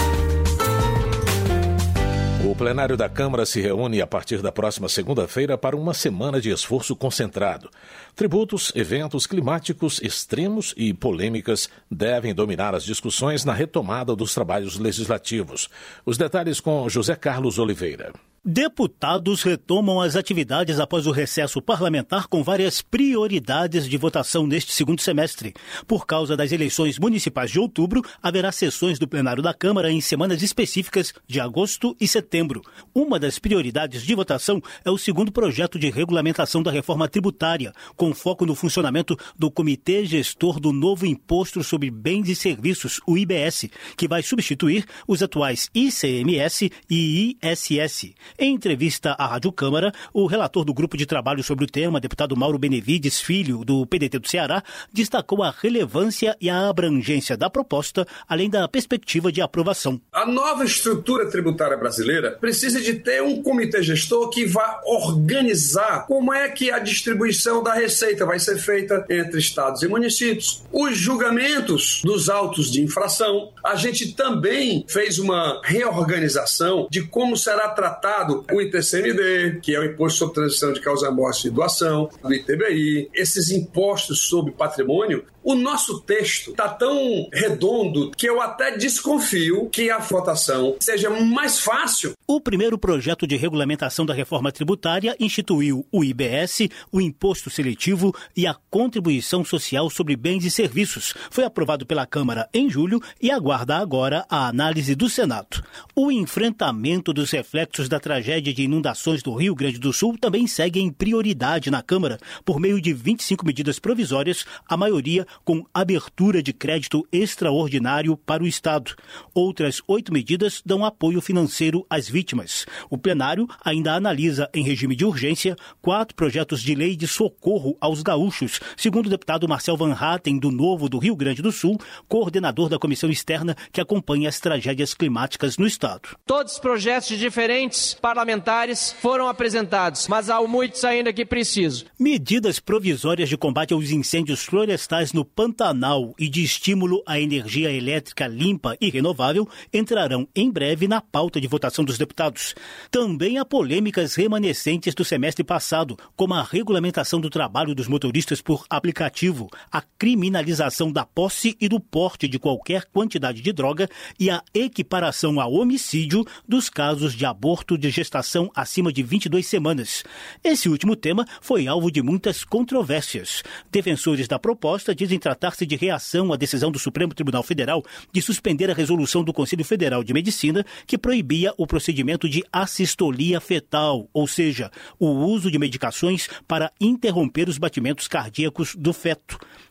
O plenário da Câmara se reúne a partir da próxima segunda-feira para uma semana de esforço concentrado. Tributos, eventos climáticos extremos e polêmicas devem dominar as discussões na retomada dos trabalhos legislativos. Os detalhes com José Carlos Oliveira. Deputados retomam as atividades após o recesso parlamentar com várias prioridades de votação neste segundo semestre. Por causa das eleições municipais de outubro, haverá sessões do plenário da Câmara em semanas específicas de agosto e setembro. Uma das prioridades de votação é o segundo projeto de regulamentação da reforma tributária, com foco no funcionamento do Comitê Gestor do novo Imposto sobre Bens e Serviços, o IBS, que vai substituir os atuais ICMS e ISS. Em entrevista à Rádio Câmara, o relator do grupo de trabalho sobre o tema, deputado Mauro Benevides Filho, do PDT do Ceará, destacou a relevância e a abrangência da proposta, além da perspectiva de aprovação. A nova estrutura tributária brasileira precisa de ter um comitê gestor que vá organizar como é que a distribuição da receita vai ser feita entre estados e municípios. Os julgamentos dos autos de infração. A gente também fez uma reorganização de como será tratado o ITCMD, que é o Imposto sobre Transição de Causa-Morte e Doação, do ITBI, esses impostos sobre patrimônio. O nosso texto está tão redondo que eu até desconfio que a votação seja mais fácil. O primeiro projeto de regulamentação da reforma tributária instituiu o IBS, o Imposto Seletivo e a Contribuição Social sobre Bens e Serviços. Foi aprovado pela Câmara em julho e aguarda agora a análise do Senado. O enfrentamento dos reflexos da tragédia de inundações do Rio Grande do Sul também segue em prioridade na Câmara, por meio de 25 medidas provisórias, a maioria com abertura de crédito extraordinário para o Estado. Outras 8 medidas dão apoio financeiro às vítimas. O plenário ainda analisa, em regime de urgência, 4 projetos de lei de socorro aos gaúchos, segundo o deputado Marcel Van Hatten, do Novo do Rio Grande do Sul, coordenador da comissão externa que acompanha as tragédias climáticas no Estado. Todos os projetos de diferentes parlamentares foram apresentados, mas há muitos ainda que precisam. Medidas provisórias de combate aos incêndios florestais no Pantanal e de estímulo à energia elétrica limpa e renovável entrarão em breve na pauta de votação dos deputados. Também há polêmicas remanescentes do semestre passado, como a regulamentação do trabalho dos motoristas por aplicativo, a criminalização da posse e do porte de qualquer quantidade de droga e a equiparação ao homicídio dos casos de aborto de gestação acima de 22 semanas. Esse último tema foi alvo de muitas controvérsias. Defensores da proposta dizem tratar-se de reação à decisão do Supremo Tribunal Federal de suspender a resolução do Conselho Federal de Medicina que proibia o procedimento de assistolia fetal, ou seja, o uso de medicações para interromper os batimentos cardíacos do feto.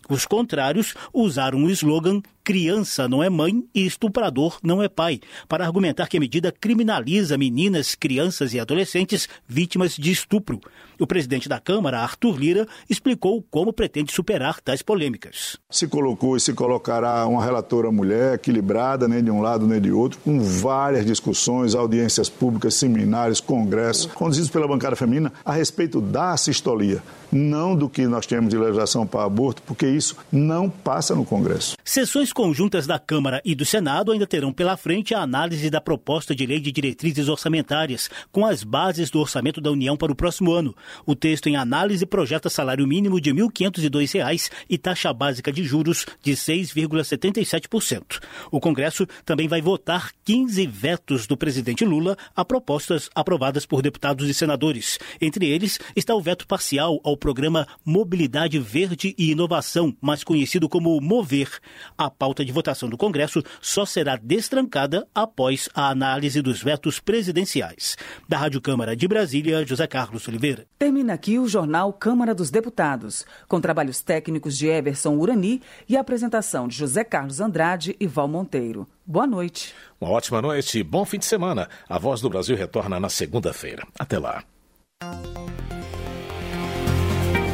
Os contrários usaram o slogan "Criança não é mãe e estuprador não é pai", para argumentar que a medida criminaliza meninas, crianças e adolescentes vítimas de estupro. O presidente da Câmara, Arthur Lira, explicou como pretende superar tais polêmicas. Se colocou e se colocará uma relatora mulher equilibrada, nem de um lado nem de outro, com várias discussões, audiências públicas, seminários, congressos, conduzidos pela bancada feminina, a respeito da assistolia, não do que nós temos de legislação para aborto, porque isso não passa no Congresso. Sessões conjuntas da Câmara e do Senado ainda terão pela frente a análise da proposta de lei de diretrizes orçamentárias, com as bases do orçamento da União para o próximo ano. O texto em análise projeta salário mínimo de R$ 1.502 e taxa básica de juros de 6,77%. O Congresso também vai votar 15 vetos do presidente Lula a propostas aprovadas por deputados e senadores. Entre eles está o veto parcial ao programa Mobilidade Verde e Inovação, mais conhecido como MOVER. A pauta de votação do Congresso só será destrancada após a análise dos vetos presidenciais. Da Rádio Câmara de Brasília, José Carlos Oliveira. Termina aqui o jornal Câmara dos Deputados, com trabalhos técnicos de Everson Urani e a apresentação de José Carlos Andrade e Val Monteiro. Boa noite. Uma ótima noite e bom fim de semana. A Voz do Brasil retorna na segunda-feira. Até lá.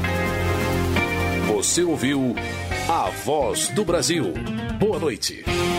Você ouviu A Voz do Brasil. Boa noite.